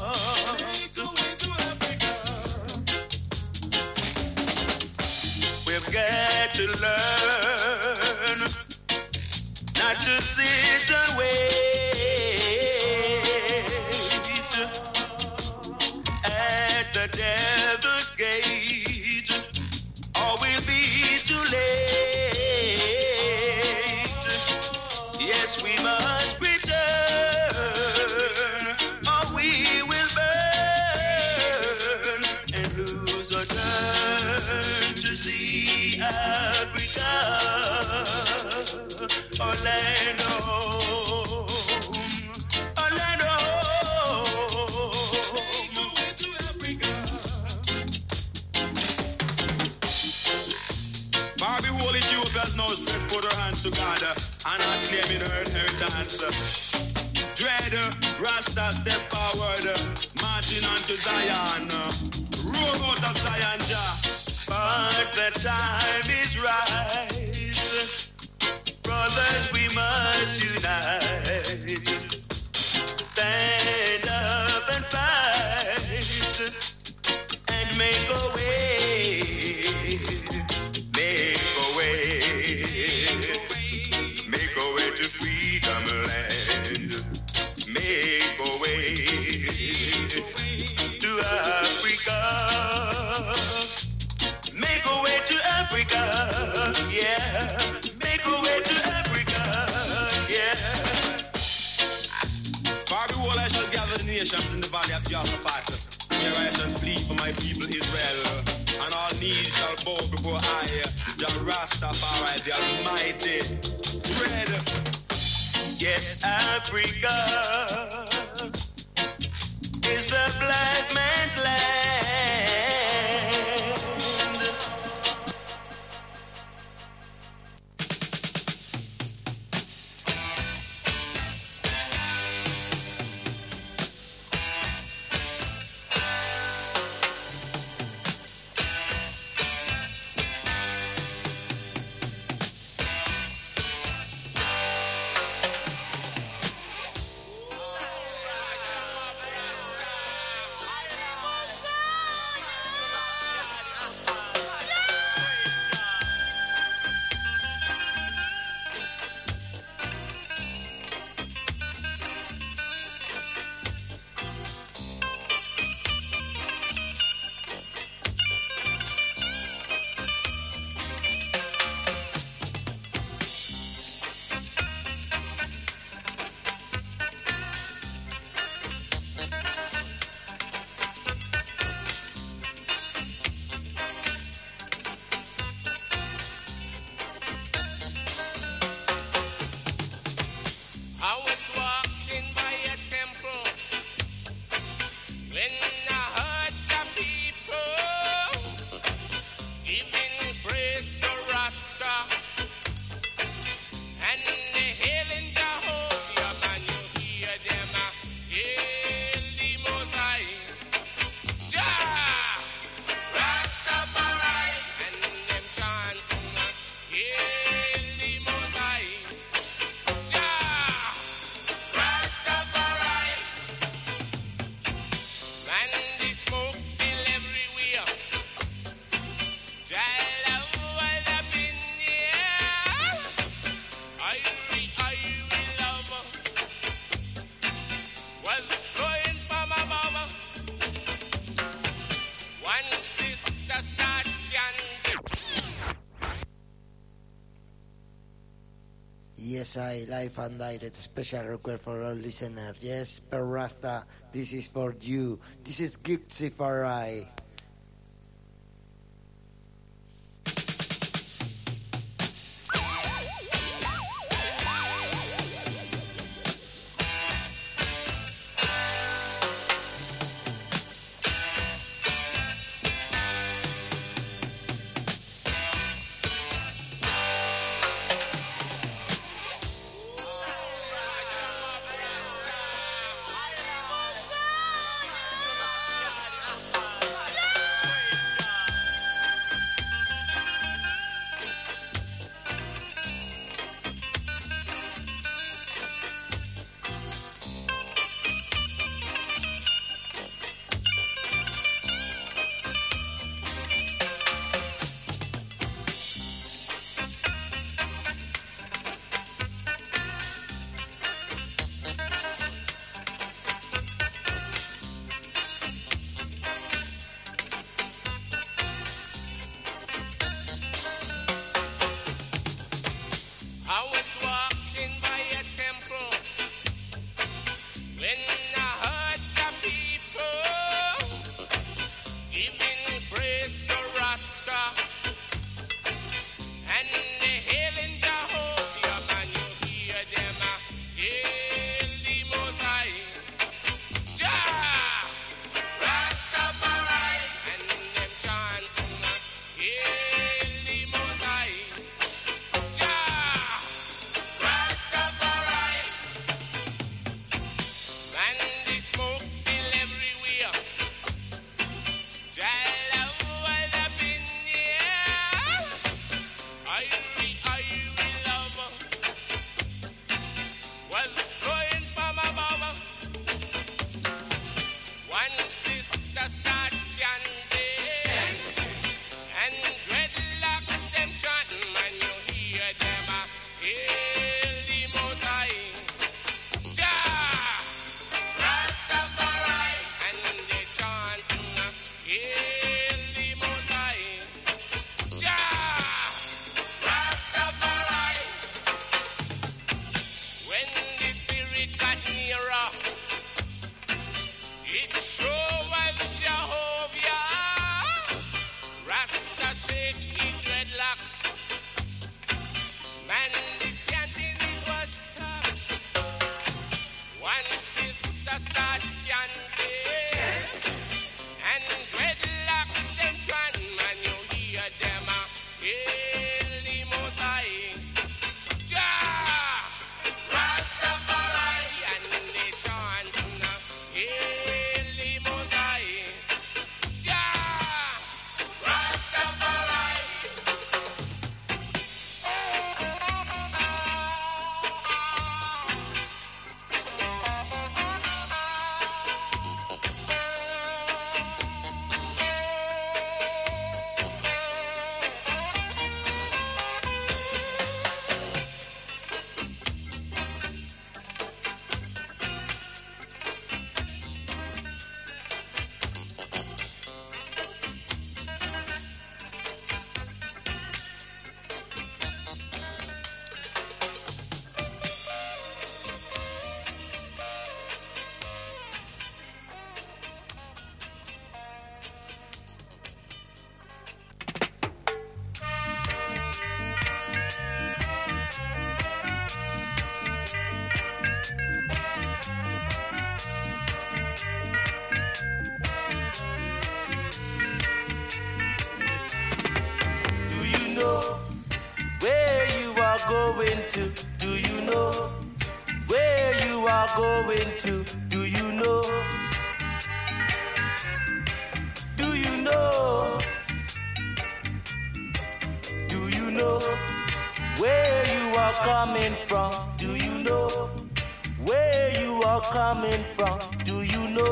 We've got to learn not to sit and wait at the devil's gate, or we'll be too late. Yes, we must return, or we will burn and lose our turn to see Africa, our land home, our land home. For behold, Ethiopia's now stretch put her hands together and are claiming her inheritance. Dread, Rasta step forward, marching onto Zion, roll out of Zion, Jah. But the time is right, brothers, we must unite. Stand up and fight and make a way, make a way, make a way to freedom land, make a way to Africa. nations in the valley of Josaphat. Here I shall plead for my people Israel. And all knees shall bow before I, Jah Rastafari, the Almighty. Red. Yes, Africa is a black man's land. Yes, I live and direct special request for all listeners. Yes, Per Rasta, this is for you. This is Gypsy Farai. Yes, going to? Do you know? Where you are going to? Do you know? Do you know? Do you know? Where you are coming from? Do you know? Where you are coming from? Do you know?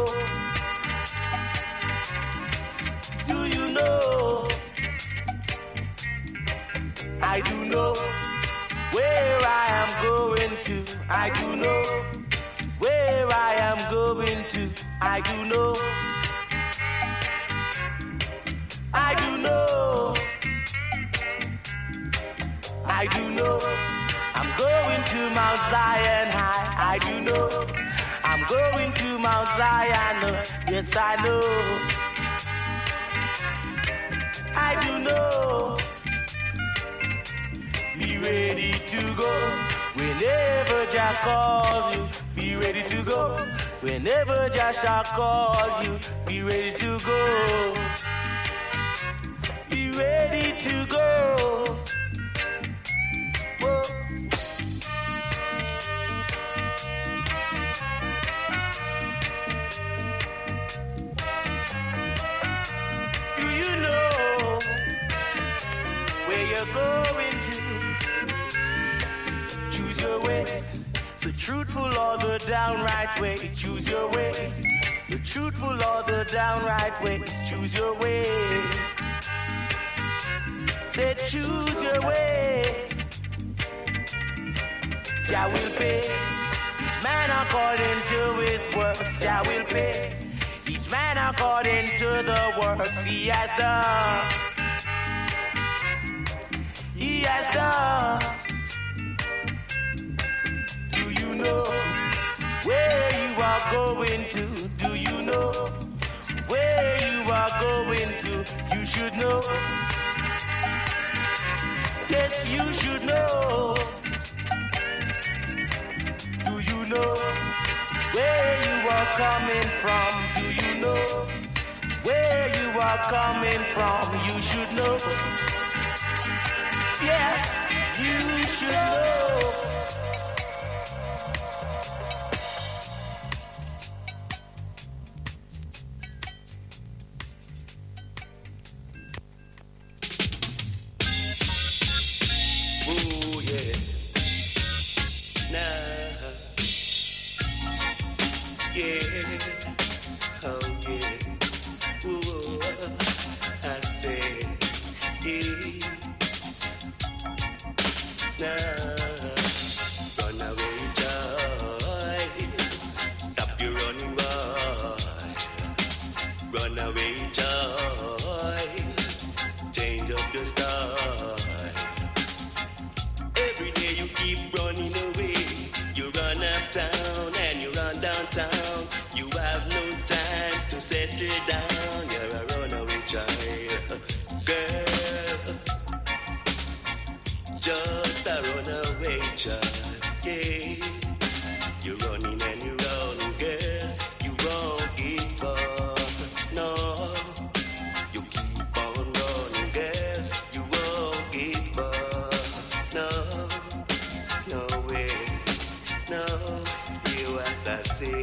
Do you know? I do know where I am going to. I do know where I am going to. I do know. I do know. I do know. I'm going to Mount Zion High. I do know. I'm going to Mount Zion. Yes, I know. I do know. Be ready to go whenever Jah calls you. Be ready to go whenever Jah shall call you. Be ready to go. Be ready to go. Whoa. Do you know where you're going to? Choose your way, the truthful or the downright way. Choose your way, the truthful or the downright way. Choose your way. Say choose your way. Jah will pay each man according to his works. Jah will pay each man according to the works he has done. He has done. Do you know where you are going to? Do you know where you are going to? You should know. Yes, you should know. Do you know where you are coming from? Do you know where you are coming from? You should know. Yes, you should know. Ooh, yeah. Nah. Yeah. Oh, yeah. Ooh, I say, yeah. Nah. Run away, joy. Stop your running, boy. Run away, joy. Change up your style. Every day you keep running away. You run uptown and you run downtown. You have no time to settle down. You're a runaway child, girl. Just a runaway child, yeah. You're running and you run, girl. You won't get far, no. You keep on running, girl. You won't get far, no. No way, no. You what I say.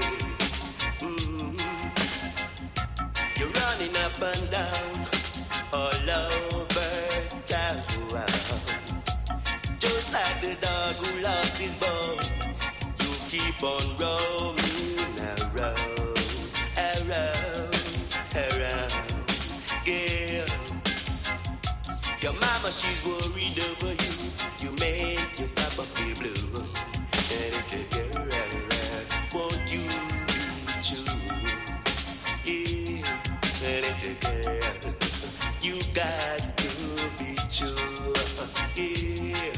You're running up and down all over town. Just like the dog who lost his bone. You keep on roaming around, girl. Your mama, she's worried over you. You make your papa feel blue. Won't you be true? Yeah, you got to be true. Yeah.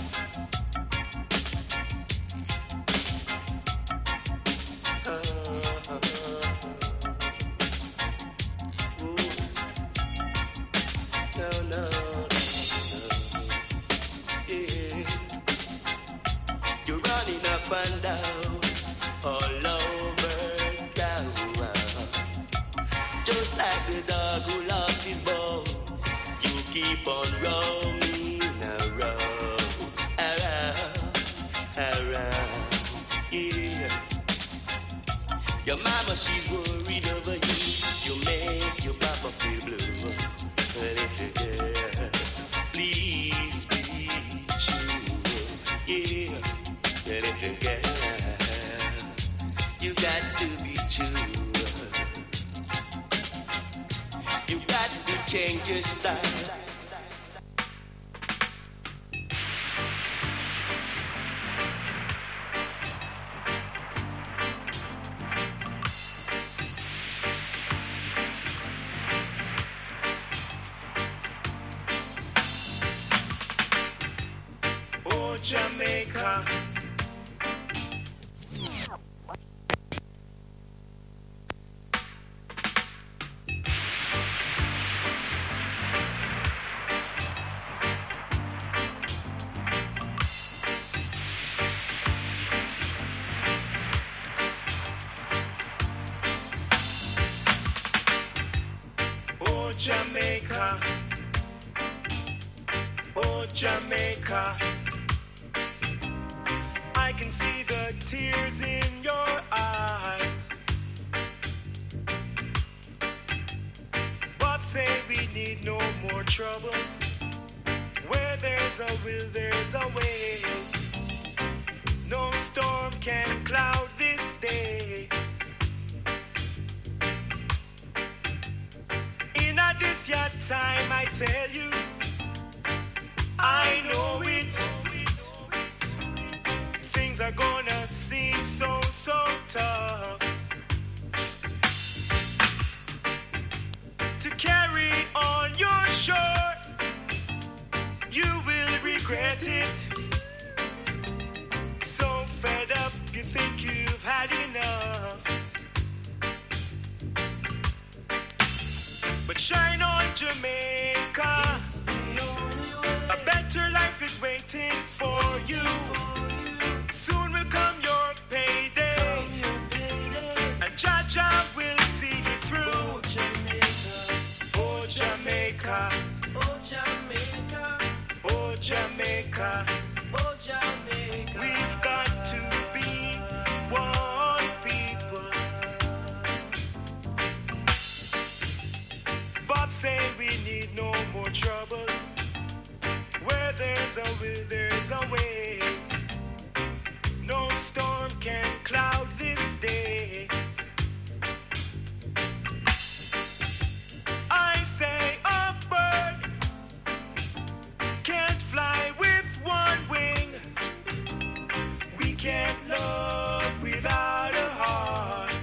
No. Yeah. You're running up and down all over town. Just like the dog who lost his bone. You keep on roaming around. 'cause she's worried over you. You make your papa feel blue. Little girl, please be true. Yeah, little girl, you got to be true. You got to change your style. Oh, Jamaica. Oh, Jamaica. Oh, Jamaica. I can see the tears in your eyes. Bob say we need no more trouble. Where there's a will, there's a way. No storm can cloud this day. In a this your time, I tell you, I know it. Things are gonna seem so, so tough to carry on your shore. You will regret it. So fed up, you think you've had enough. But shine on, Jamaica. A better life is waiting for you. Soon will come your payday, and Jaja will see you through. Oh, Jamaica. Oh, Jamaica. Oh, Jamaica. Oh, Jamaica. We've got to be one people. Bob say we need no more trouble. Where there's a will, there's a way. No storm can cloud this day. I say a bird can't fly with one wing. We can't love without a heart.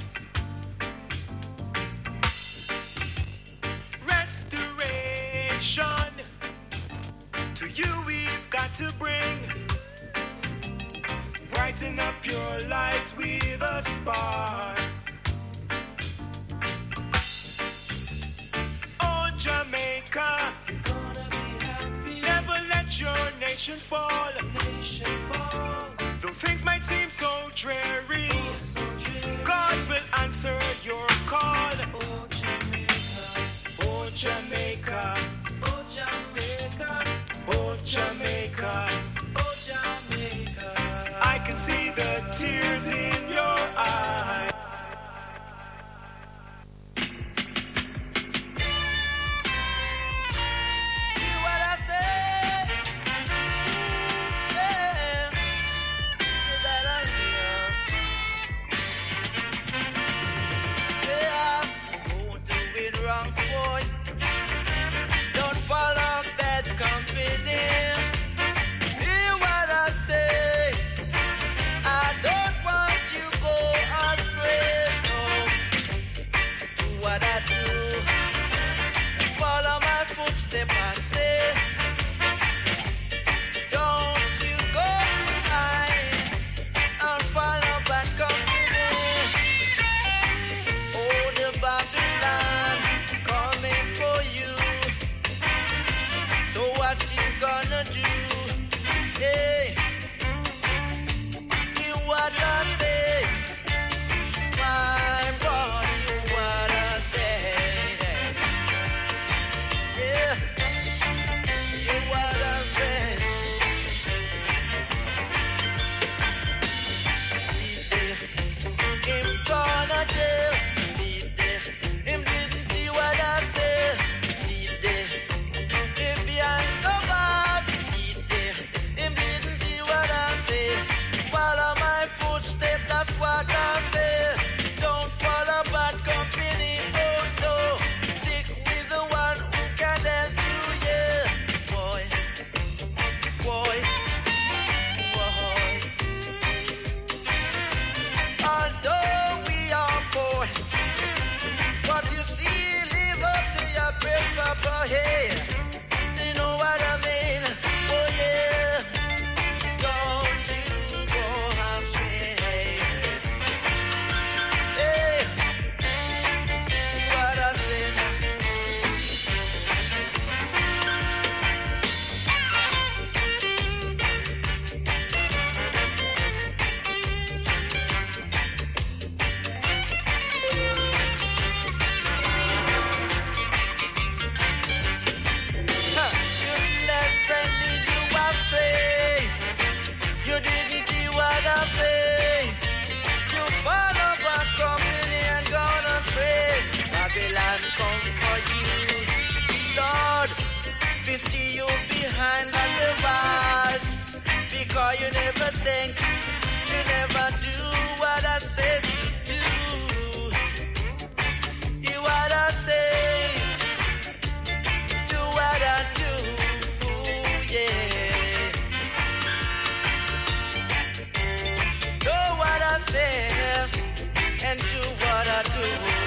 Restoration to you we've got to bring. Brighten up your lives with a spark. Oh, Jamaica, never let your nation fall. Though things might seem so dreary, God will answer your call. Oh, Jamaica. Oh, Jamaica. Oh, Jamaica. Oh, Jamaica. I can see the tears in your eyes. Hear what I say? Yeah. So that I hear. Yeah. Don't do it wrong, boy. Don't follow bad company. Hear what I say? I don't want you go astray. No, do what I do. Follow my footsteps, I say. Don't you go behind and follow bad company. Oh, the Babylon coming for you. So what you gonna do? Hey, hear what I say, my boy, hear what I say. Because you never think, you never do what I said you do. You what I say, do what I do, yeah. Know what I say and do what I do.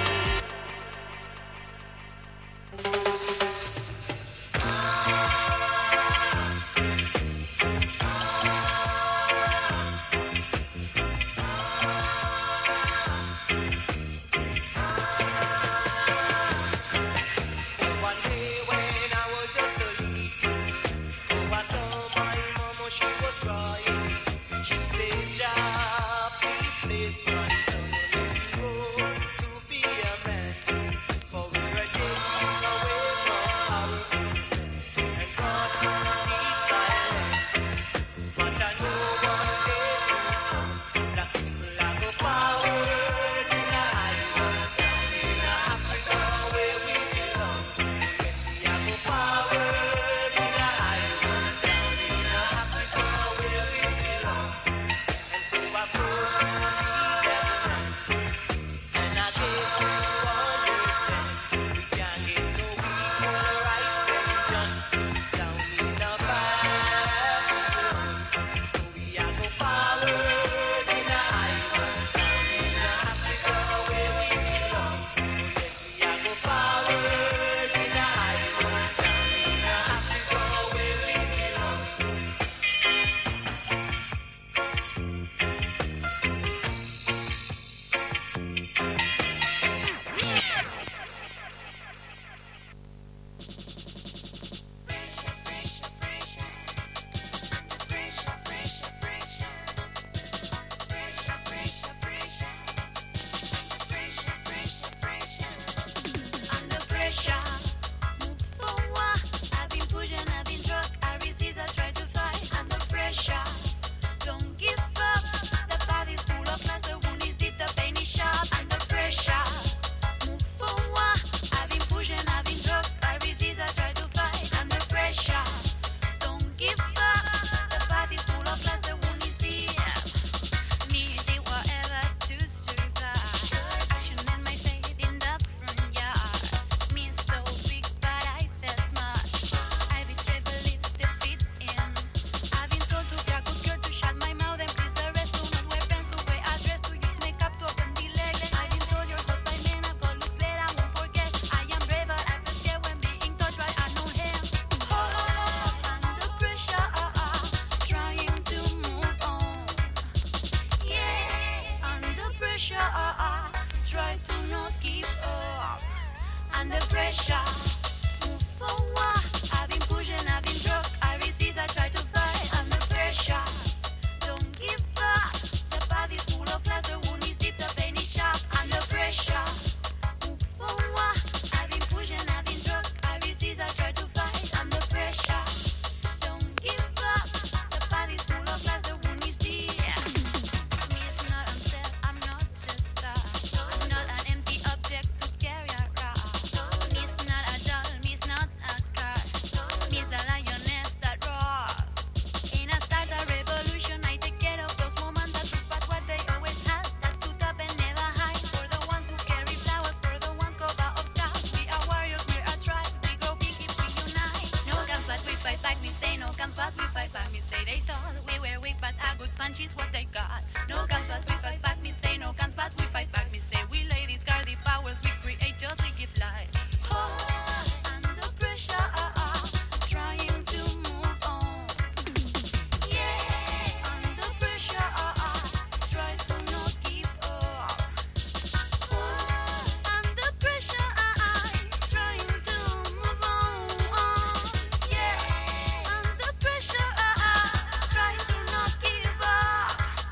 Try to not give up under pressure. Move forward. I've been pushing, I've been drunk. I resist, I try to fight under pressure. Don't give up. The path is full of class, the wound is deep, the pain is sharp under pressure. Move forward. I've been pushing, I've been drunk. I resist, I try to fight under pressure. Don't give up. The path is full of class, the wound is deep. Me is not unsaid, I'm not just I'm not an empty object to carry around. Me is not a doll, me is not a car. Me is a lioness that roars. In a start a revolution, I take care of those moments that took back what they always had. That stood up and never hide. For the ones who carry flowers, for the ones cover of scars. We are warriors, we're a tribe. We grow big if we unite. No guns, but we fight back. Me say no guns, but we fight back. Me say they thought we were weak, but a good punch is what they got. No guns, but we fight back. Me say no guns, but we fight back. Me say we ladies guard the powers we create, just we give life. Under pressure, trying to move on. Yeah, under pressure, try to not give up. Under pressure, trying to move on. Yeah, under pressure, try to not give up.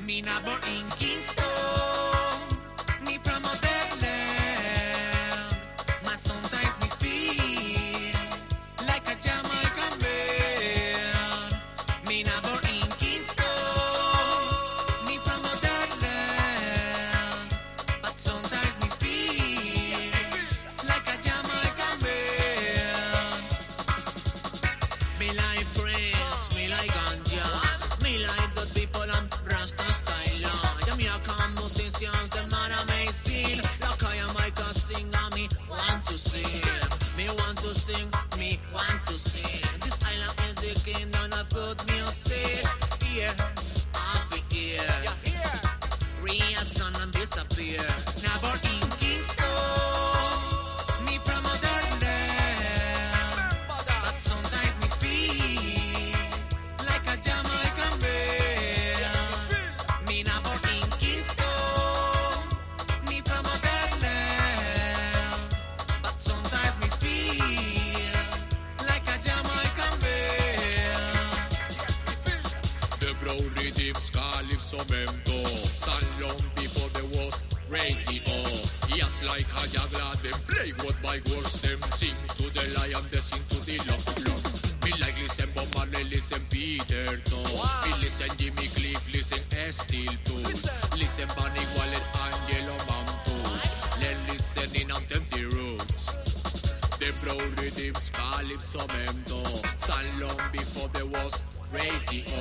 Me not born in Kingston, me from a dead land. My sometimes me feel like a Jamaican man. Me not born in Kingston, me from a dead land. But sometimes me feel like a Jamaican man. Me like friends, me like ganja, me like the people I'm Rasta style. Yeah, me a come musicians, them not amazing. Like I am, I can sing, and me want to sing. Me want to sing, me want to sing. This island is the kingdom of good music. Here, half a year. Reason and disappear. Now born in Kingston, me from a dead land. But sometimes me feel like a Jamaican man. Me not born in Kingston, me from a dead land. But sometimes me feel like a Jamaican man. The brown rhythms calypso memento. San long before there was radio. Yes, like a jagla, them play what by words them sing to the lion, they sing to the love. Me like listen Bob Marley, listen Peter Tosh. Me listen Jimmy Cliff, listen Estil Tosh. Listen Bunny Wallet, Angelo Mampus. Let listen in on them the roots. The brown rhythms calypso memento. San long before there was radio.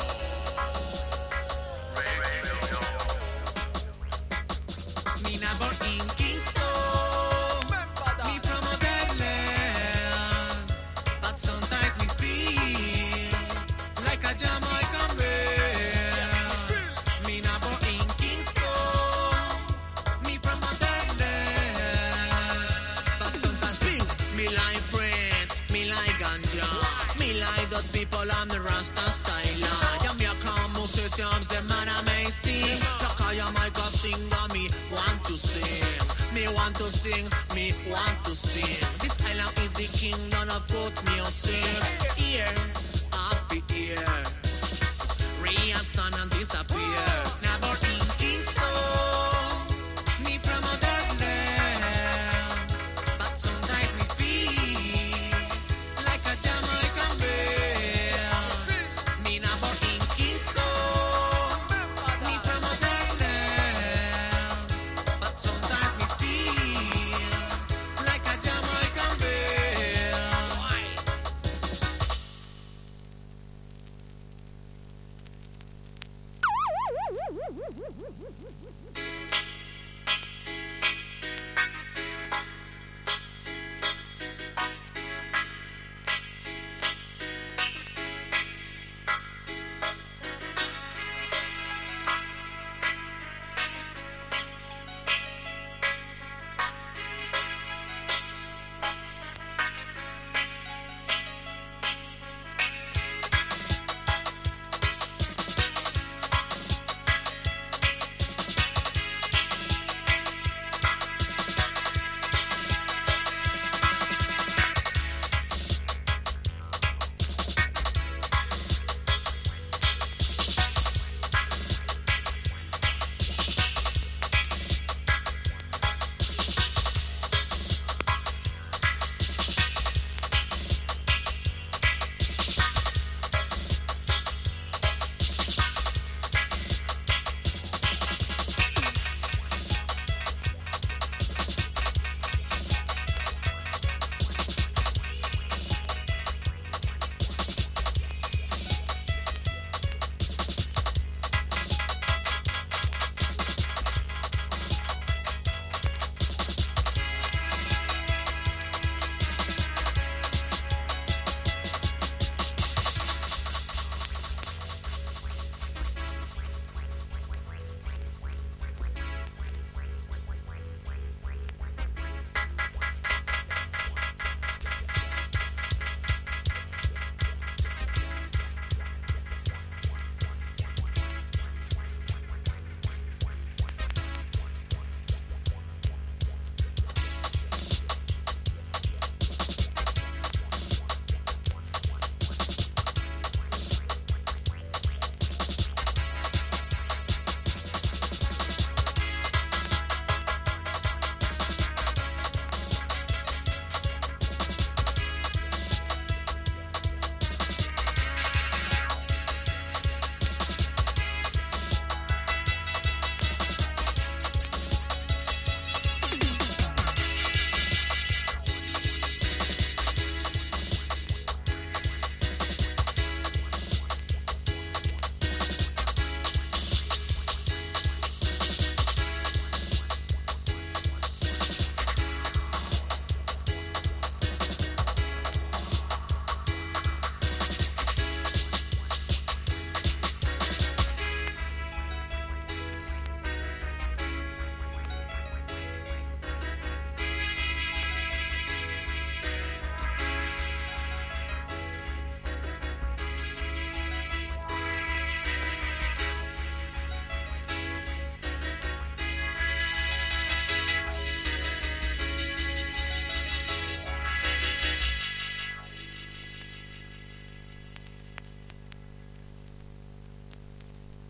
Me not born in Kingston, me from a dead land. But sometimes me feel like a Jamaican man. Me not born in Kingston, me from a dead land. But sometimes me like friends, me like ganja, me like the people I'm the Rasta style. Yeah, me a come musicians, them man amazing. Like I am, I can sing, and me want to sing. Me want to sing, me want to sing. This island is the kingdom of good music. Here.